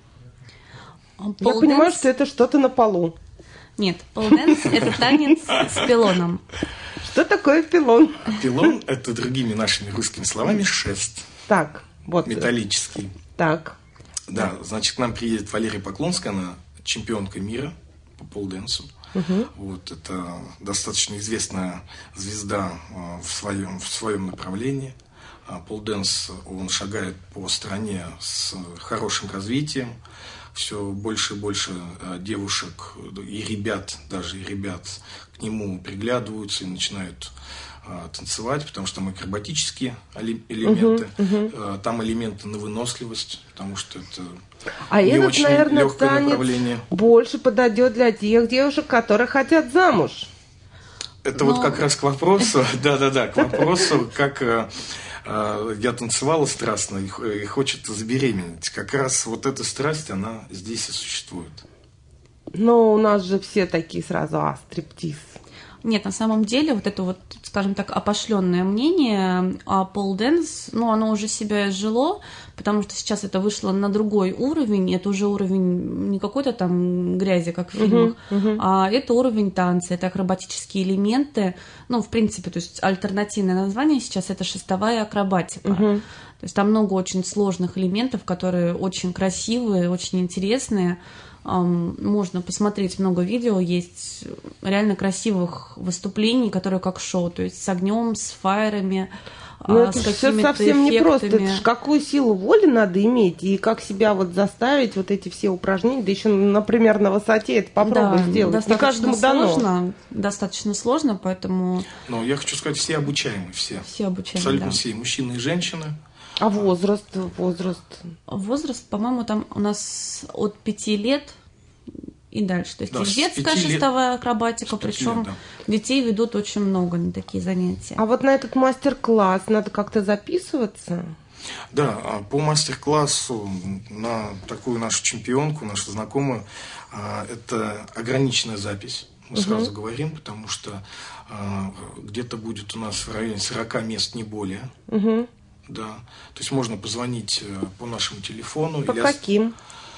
Я Полденс- понимаю, что это что-то на полу. Нет, полденс – это танец с пилоном. Что такое пилон? Пилон – это другими нашими русскими словами шест Так, вот. металлический. Так. Да, значит, к нам приедет Валерия Поклонская, она чемпионка мира по полденсу. Мгм. Вот, это достаточно известная звезда э, в своем, в своем направлении. А полденс, он шагает по стране с хорошим развитием. Все больше и больше э, девушек и ребят, даже и ребят к нему приглядываются и начинают э, танцевать, потому что там акробатические али- элементы, э, там элементы на выносливость, потому что это А не этот, очень наверное, легкое танец направление. больше подойдет для тех девушек, которые хотят замуж. Это Но- вот как раз к вопросу, да-да-да, к вопросу, как э, э, я танцевала страстно и, х- и хочет забеременеть. Как раз вот эта страсть, она здесь и существует. Но у нас же все такие сразу, а, стриптиз. Нет, на самом деле, вот это вот, скажем так, опошленное мнение о полденс, ну, оно уже себя изжило, потому что сейчас это вышло на другой уровень, это уже уровень не какой-то там грязи, как в фильмах, а это уровень танца, это акробатические элементы, ну, в принципе, то есть альтернативное название сейчас это шестовая акробатика. То есть там много очень сложных элементов, которые очень красивые, очень интересные. Ам, Можно посмотреть много видео, есть реально красивых выступлений, которые как шоу, то есть с огнем, с фаерами, Но а, это с же все какими-то совсем не просто. Это эффектами. ж какую силу воли надо иметь, и как себя вот заставить вот эти все упражнения, да еще, например, на высоте это попробуй Да, сделать. Не достаточно каждому дано. сложно, достаточно сложно, поэтому Но я хочу сказать, все обучаемые, все. все обучаемые. Абсолютно Да. все, и мужчины, и женщины. А возраст, возраст. Возраст, по-моему, там у нас от пяти лет и дальше. То есть Да, и с детская пяти лет- шестовая акробатика, с пяти причем лет, детей ведут очень много на такие занятия. А вот на этот мастер-класс надо как-то записываться? Да, по мастер-классу на такую нашу чемпионку, нашу знакомую, это ограниченная запись. Мы сразу угу. говорим, потому что где-то будет у нас в районе сорок мест, не более. Угу. Да. То есть можно позвонить по нашему телефону. По или каким?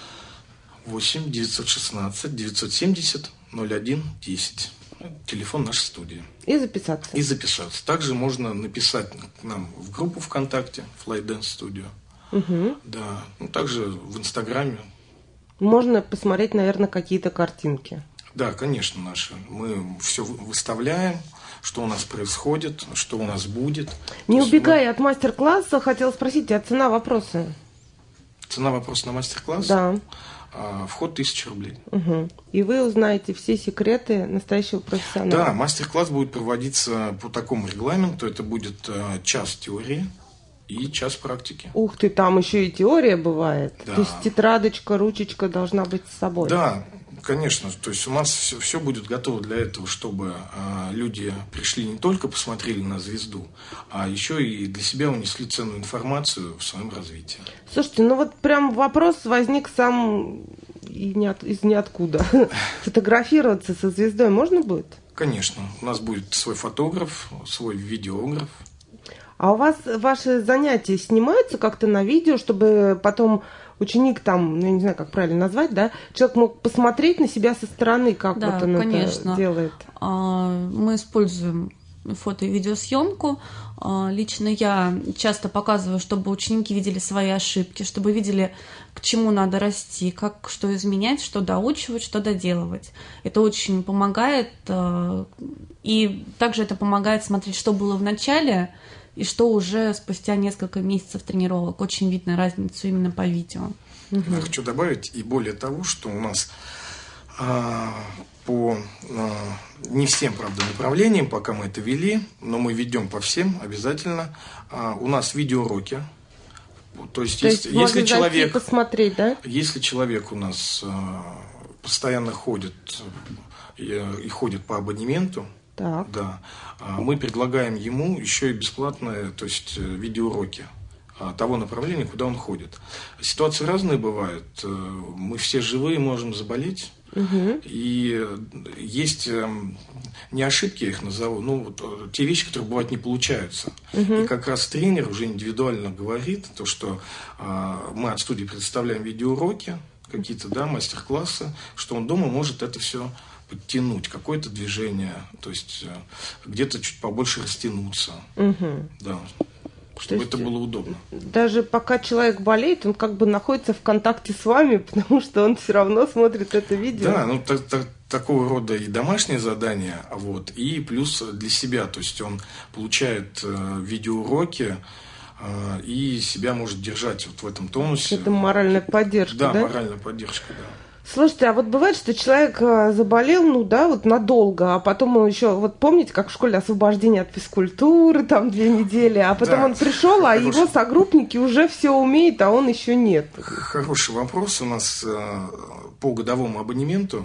восемь девятьсот шестнадцать девятьсот семьдесят ноль один десять. Телефон нашей студии. И записаться. И записаться. Также можно написать к нам в группу ВКонтакте Fly Dance Studio. Угу. Да. Ну, также в Инстаграме. Можно посмотреть, наверное, какие-то картинки. Да, конечно, наши. Мы все выставляем, что у нас происходит, что у нас будет. Не убегая мы... от мастер-класса, хотела спросить, а цена вопроса? Цена вопроса на мастер-класс? Да. А, вход тысяча рублей. Угу. И вы узнаете все секреты настоящего профессионала. Да, мастер-класс будет проводиться по такому регламенту. Это будет а, час теории и час практики. Ух ты, там еще и теория бывает. Да. То есть тетрадочка, ручечка должна быть с собой. Да, конечно. То есть у нас все, все будет готово для этого, чтобы а, люди пришли не только посмотрели на звезду, а еще и для себя унесли ценную информацию в своем развитии. Слушайте, ну вот прям вопрос возник сам и не от, из ниоткуда. Фотографироваться со звездой можно будет? Конечно. У нас будет свой фотограф, свой видеограф. А у вас ваши занятия снимаются как-то на видео, чтобы потом ученик там, ну, я не знаю, как правильно назвать, да, человек мог посмотреть на себя со стороны, как да, вот он конечно. это делает? Мы используем фото- и видеосъемку. Лично я часто показываю, чтобы ученики видели свои ошибки, чтобы видели, к чему надо расти, как что изменять, что доучивать, что доделывать. Это очень помогает. И также это помогает смотреть, что было в начале, и что уже спустя несколько месяцев тренировок. Очень видно разницу именно по видео. Я угу. хочу добавить, и более того, что у нас а, по а, не всем, правда, направлениям, пока мы это вели, но мы ведем по всем обязательно. А, у нас видеоуроки. То есть, То если, есть если человек, посмотреть, да? Если человек у нас а, постоянно ходит и, и ходит по абонементу, так. Да. Мы предлагаем ему еще и бесплатные, то есть видеоуроки того направления, куда он ходит. Ситуации разные бывают. Мы все живые, можем заболеть. Угу. И есть не ошибки, я их назову, ну, вот, те вещи, которые бывают не получаются. Угу. И как раз тренер уже индивидуально говорит, то, что мы от студии предоставляем видеоуроки, какие-то, да, мастер-классы, что он дома может это все подтянуть, какое-то движение, то есть где-то чуть побольше растянуться, угу. да, чтобы это было удобно. Даже пока человек болеет, он как бы находится в контакте с вами, потому что он все равно смотрит это видео. Да, ну так, так, такого рода и домашние задания, вот, и плюс для себя, то есть он получает э, видеоуроки э, и себя может держать вот в этом тонусе. Это моральная поддержка, да? Да, моральная поддержка, да. Слушайте, а вот бывает, что человек заболел, ну да, вот надолго, а потом он еще, вот помните, как в школе освобождение от физкультуры, там две недели, а потом да, он пришел, а хороший. Его согруппники уже все умеют, а он еще нет. Хороший вопрос. У нас по годовому абонементу,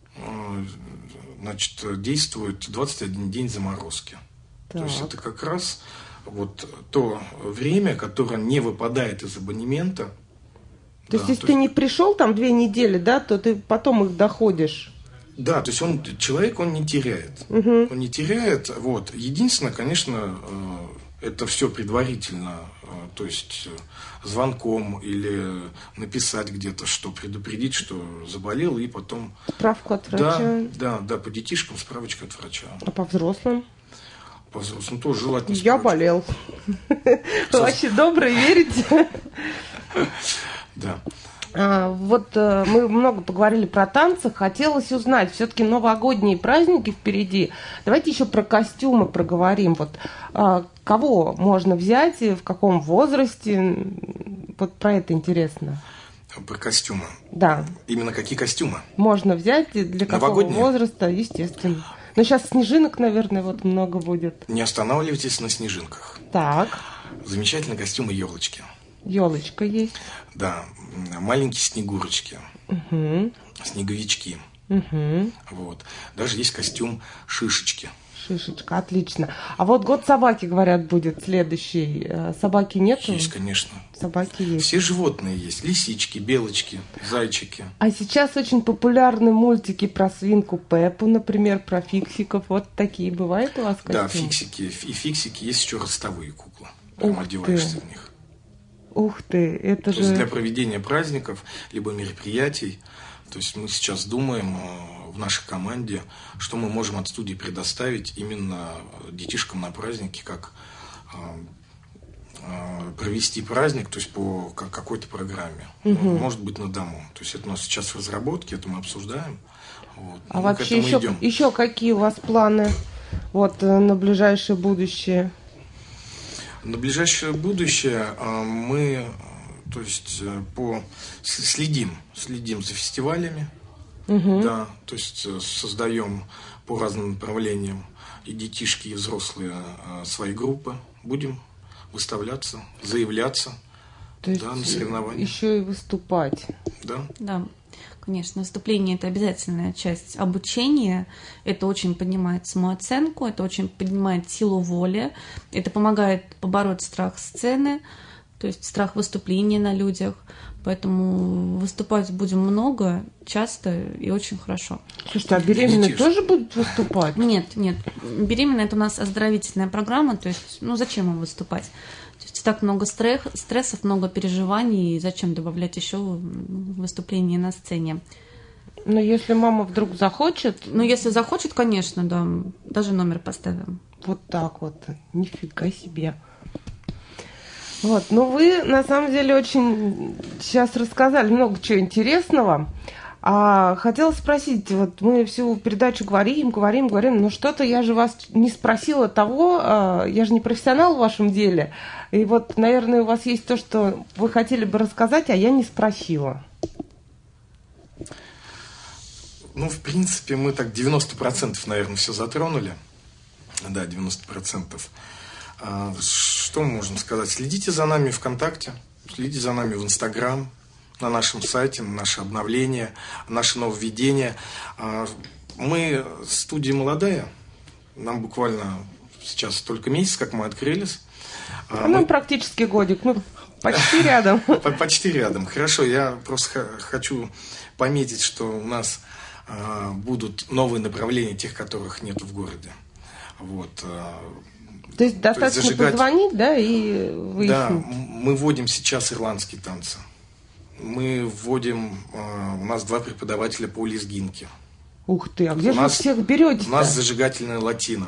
значит, действует двадцать один день заморозки. Так. То есть это как раз вот то время, которое не выпадает из абонемента. То есть, да, если то ты есть... не пришел там две недели, да, то ты потом их доходишь. Да, то есть он, человек, он не теряет. Угу. Он не теряет. Вот. Единственное, конечно, это все предварительно, то есть звонком или написать где-то, что предупредить, что заболел, и потом... Справку от врача. Да, да, да, по детишкам справочка от врача. А по взрослым? По взрослым тоже желательно. Я болел. Вообще добрый, верите? Да. А, вот а, мы много поговорили про танцы. Хотелось узнать, все-таки новогодние праздники впереди. Давайте еще про костюмы проговорим. Вот а, кого можно взять, в каком возрасте? Вот про это интересно. Про костюмы? Да. Именно какие костюмы? Можно взять, для какого новогодние? Возраста, естественно. Но сейчас снежинок, наверное, вот много будет. Не останавливайтесь на снежинках. Так. Замечательные костюмы елочки. Елочка есть. Да, маленькие снегурочки, угу. снеговички. Угу. Вот. Даже есть костюм шишечки. Шишечка, отлично. А вот год собаки, говорят, будет следующий. Собаки нет? Есть, конечно. Собаки есть. Все животные есть. Лисички, белочки, зайчики. А сейчас очень популярны мультики про свинку Пеппу, например, про фиксиков. Вот такие бывают у вас костюмы? Да, фиксики. И фиксики есть еще ростовые куклы. Прям Ух одеваешься ты. в них. Ух ты, это То же... есть для проведения праздников, либо мероприятий. То есть мы сейчас думаем в нашей команде, что мы можем от студии предоставить именно детишкам на праздники, как провести праздник, то есть по какой-то программе. Угу. Может быть, на дому. То есть это у нас сейчас в разработке, это мы обсуждаем. Вот. А мы вообще еще, еще какие у вас планы вот, на ближайшее будущее? На ближайшее будущее мы, то есть, по, следим, следим за фестивалями, угу. да, то есть создаем по разным направлениям и детишки, и взрослые свои группы. Будем выставляться, заявляться, то есть да, на соревнования. Еще и выступать. Да. Да. Конечно, выступление – это обязательная часть обучения, это очень поднимает самооценку, это очень поднимает силу воли, это помогает побороть страх сцены, то есть страх выступления на людях, поэтому выступать будем много, часто и очень хорошо. Слушайте, а беременные тоже будут выступать? Нет, нет, беременная – это у нас оздоровительная программа, то есть, ну зачем им выступать? То есть так много стресс, стрессов, много переживаний, и зачем добавлять еще выступление на сцене? Но если мама вдруг захочет... Ну, если захочет, конечно, да, даже номер поставим. Вот так вот, нифига себе. Вот, ну вы, на самом деле, очень сейчас рассказали много чего интересного. А хотела спросить, вот мы всю передачу говорим, говорим, говорим, но что-то я же вас не спросила того, я же не профессионал в вашем деле, и вот, наверное, у вас есть то, что вы хотели бы рассказать, а я не спросила. Ну, в принципе, мы так девяносто процентов, наверное, все затронули. Да, девяносто процентов. Что мы можем сказать? Следите за нами ВКонтакте, следите за нами в Инстаграм, на нашем сайте, на наше обновление, наше нововведение. Мы студия молодая, нам буквально сейчас только месяц, как мы открылись. А мы... Нам практически годик, мы почти рядом. Почти рядом. Хорошо, я просто хочу пометить, что у нас будут новые направления, тех, которых нет в городе. Вот. То есть достаточно То есть зажигать... позвонить, да, и выяснить? Да, мы вводим сейчас ирландские танцы. Мы вводим, у нас два преподавателя по лезгинке. Ух ты, а где у же нас, вы всех берете? У нас зажигательная латина.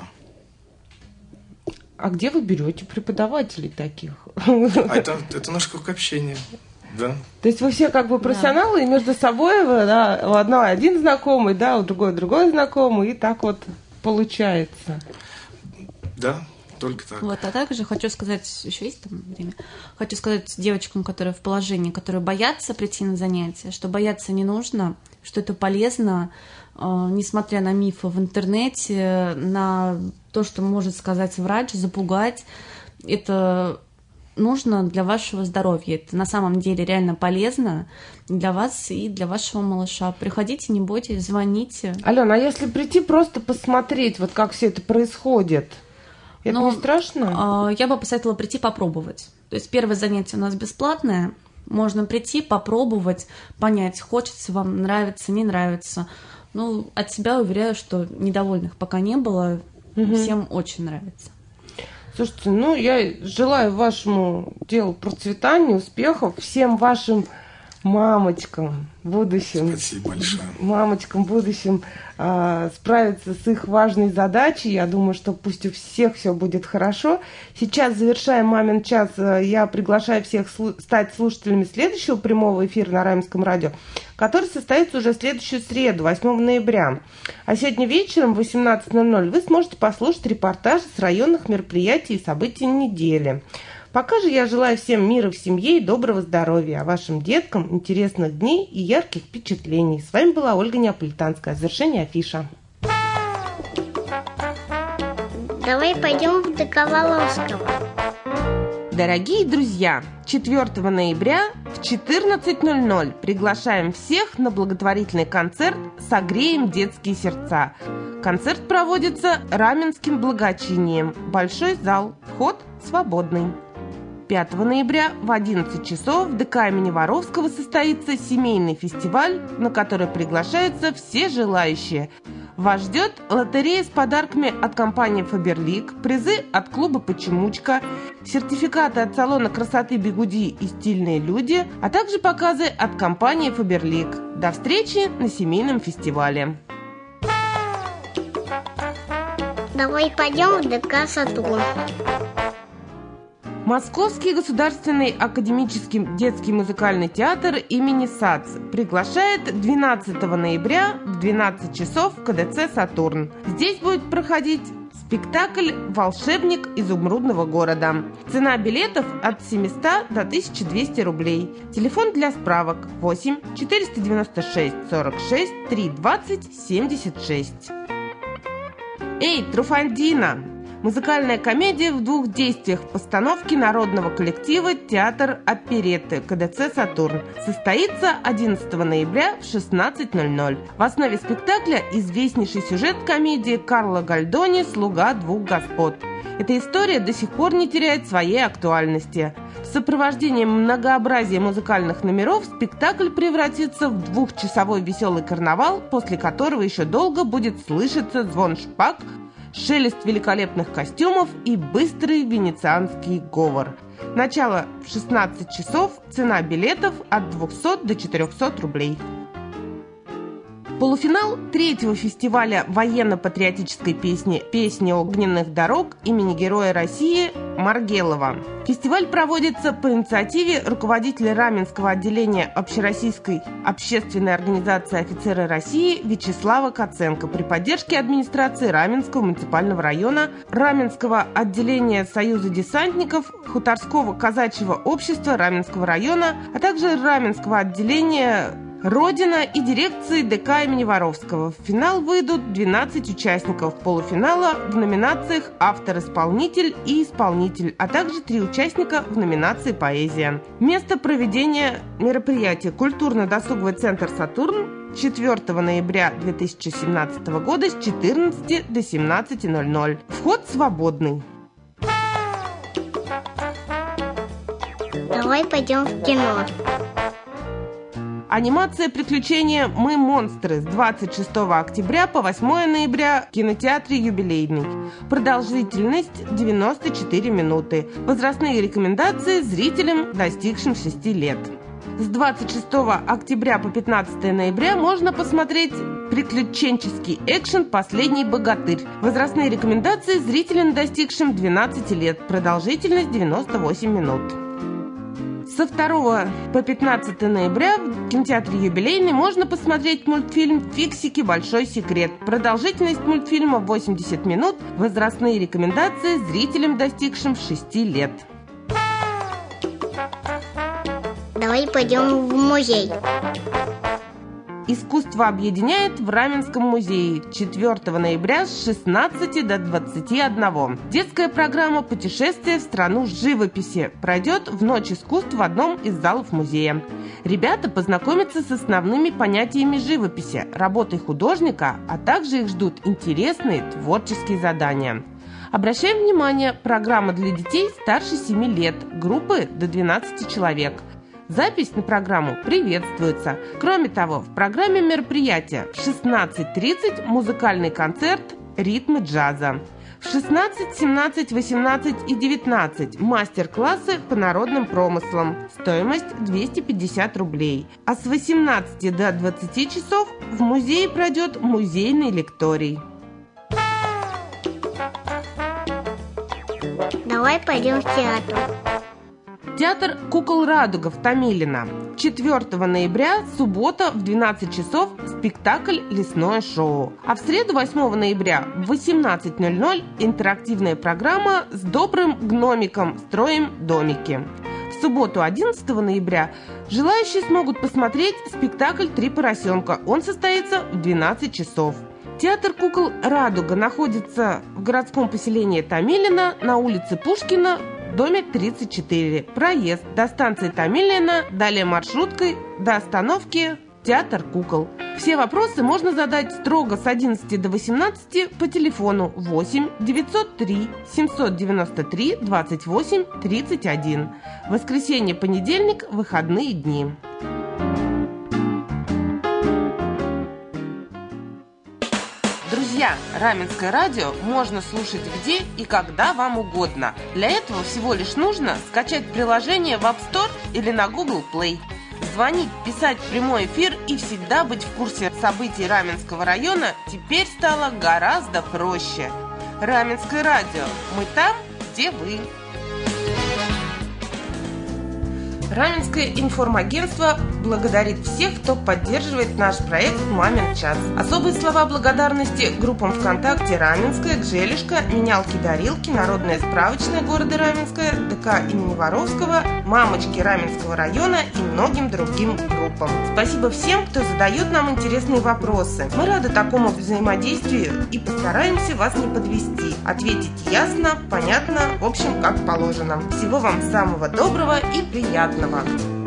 А где вы берете преподавателей таких? А это, это наш круг общения. Да. То есть вы все как бы профессионалы, да. И между собой вы, да, у одного один знакомый, да, у другой другой знакомый, и так вот получается. Да. Только так. Вот, а также хочу сказать, еще есть там время, хочу сказать девочкам, которые в положении, которые боятся прийти на занятия, что бояться не нужно, что это полезно, э, несмотря на мифы в интернете, на то, что может сказать врач, запугать, это нужно для вашего здоровья, это на самом деле реально полезно для вас и для вашего малыша. Приходите, не бойтесь, звоните. Алена, а если прийти просто посмотреть, вот как все это происходит? Это Но, не страшно? Я бы посоветовала прийти попробовать. То есть первое занятие у нас бесплатное. Можно прийти, попробовать, понять, хочется вам, нравится, не нравится. Ну, от себя уверяю, что недовольных пока не было. Угу. Всем очень нравится. Слушайте, ну, я желаю вашему делу процветания, успехов, всем вашим мамочкам будущим. Спасибо большое. Мамочкам будущим э, справиться с их важной задачей. Я думаю, что пусть у всех все будет хорошо. Сейчас, завершая «Мамин час», я приглашаю всех слу- стать слушателями следующего прямого эфира на Раменском радио, который состоится уже в следующую среду, восьмого ноября. А сегодня вечером в восемнадцать ноль ноль вы сможете послушать репортажи с районных мероприятий и событий недели. Пока же я желаю всем мира в семье и доброго здоровья, а вашим деткам интересных дней и ярких впечатлений. С вами была Ольга Неаполитанская. Завершение афиша. Давай пойдем в Доковоловского. Дорогие друзья, четвёртого ноября в четырнадцать ноль ноль приглашаем всех на благотворительный концерт «Согреем детские сердца». Концерт проводится Раменским благочинием. Большой зал. Вход свободный. пятого ноября в одиннадцать часов в ДК имени Воровского состоится семейный фестиваль, на который приглашаются все желающие. Вас ждет лотерея с подарками от компании «Фаберлик», призы от клуба «Почемучка», сертификаты от салона красоты «Бигуди» и «Стильные люди», а также показы от компании «Фаберлик». До встречи на семейном фестивале. Давай пойдем в ДК «Сатурн». Московский государственный академический детский музыкальный театр имени САЦ приглашает двенадцатого ноября в двенадцать часов в КДЦ «Сатурн». Здесь будет проходить спектакль «Волшебник изумрудного города». Цена билетов от семисот до тысячи двухсот рублей. Телефон для справок восемь четыреста девяносто шесть сорок шесть три двадцать семьдесят шесть. Эй, Труфандина! Музыкальная комедия в двух действиях постановки народного коллектива «Театр оперетты» КДЦ «Сатурн» состоится одиннадцатого ноября в шестнадцать ноль ноль. В основе спектакля известнейший сюжет комедии Карло Гальдони «Слуга двух господ». Эта история до сих пор не теряет своей актуальности. В сопровождении многообразия музыкальных номеров спектакль превратится в двухчасовой веселый карнавал, после которого еще долго будет слышаться звон шпаг, шелест великолепных костюмов и быстрый венецианский говор. Начало в шестнадцать часов, цена билетов от двухсот до четырехсот рублей. Полуфинал третьего фестиваля военно-патриотической песни «Песни огненных дорог» имени Героя России Маргелова. Фестиваль проводится по инициативе руководителя Раменского отделения Общероссийской общественной организации «Офицеры России» Вячеслава Каценко при поддержке администрации Раменского муниципального района, Раменского отделения Союза десантников, Хуторского казачьего общества Раменского района, а также Раменского отделения «Родина» и дирекции ДК имени Воровского. В финал выйдут двенадцать участников полуфинала в номинациях «Автор-исполнитель» и «Исполнитель», а также три участника в номинации «Поэзия». Место проведения мероприятия – культурно-досуговый центр «Сатурн», четвёртого ноября две тысячи семнадцатого года с четырнадцати до семнадцати ноль ноль. Вход свободный. Давай пойдем в кино. Анимация «Приключения. Мы монстры» с двадцать шестого октября по восьмого ноября в кинотеатре «Юбилейный». Продолжительность девяносто четыре минуты. Возрастные рекомендации зрителям, достигшим шести лет. С двадцать шестого октября по пятнадцатого ноября можно посмотреть приключенческий экшен «Последний богатырь». Возрастные рекомендации зрителям, достигшим двенадцати лет. Продолжительность девяносто восемь минут. Со второго по пятнадцатого ноября в кинотеатре «Юбилейный» можно посмотреть мультфильм «Фиксики. Большой секрет». Продолжительность мультфильма восемьдесят минут. Возрастные рекомендации зрителям, достигшим шести лет. Давай пойдем в музей. Искусство объединяет в Раменском музее четвёртого ноября с шестнадцати до двадцати одного. Детская программа «Путешествие в страну живописи» пройдет в Ночь искусств в одном из залов музея. Ребята познакомятся с основными понятиями живописи, работой художника, а также их ждут интересные творческие задания. Обращаем внимание, программа для детей старше семи лет, группы до двенадцати человек. Запись на программу приветствуется. Кроме того, в программе мероприятия в шестнадцать тридцать музыкальный концерт «Ритмы джаза». В шестнадцать, семнадцать, восемнадцать и девятнадцать мастер-классы по народным промыслам. Стоимость двести пятьдесят рублей. А с восемнадцати до двадцати часов в музее пройдет музейный лекторий. Давай пойдем в театр. Театр «Кукол Радуга» в Томилино. четвёртого ноября, суббота, в двенадцать часов, спектакль «Лесное шоу». А в среду, восьмого ноября, в восемнадцать ноль ноль, интерактивная программа с добрым гномиком «Строим домики». В субботу, одиннадцатого ноября, желающие смогут посмотреть спектакль «Три поросенка». Он состоится в двенадцать часов. Театр «Кукол Радуга» находится в городском поселении Томилино на улице Пушкина, доме тридцать четыре. Проезд до станции Томилино, далее маршруткой до остановки Театр кукол. Все вопросы можно задать строго с одиннадцати до восемнадцати по телефону восемь девятьсот три семьсот девяносто три двадцать восемь тридцать один. Воскресенье, понедельник, выходные дни. Друзья, Раменское радио можно слушать где и когда вам угодно. Для этого всего лишь нужно скачать приложение в App Store или на Google Play. Звонить, писать в прямой эфир и всегда быть в курсе событий Раменского района теперь стало гораздо проще. Раменское радио. Мы там, где вы. Раменское информагентство благодарит всех, кто поддерживает наш проект «Мамин час». Особые слова благодарности группам ВКонтакте «Раменское», «Гжелишка», «Менялки-дарилки», «Народная справочная» города Раменское, ДК имени Воровского, «Мамочки» Раменского района и многим другим группам. Спасибо всем, кто задает нам интересные вопросы. Мы рады такому взаимодействию и постараемся вас не подвести. Ответить ясно, понятно, в общем, как положено. Всего вам самого доброго и приятного.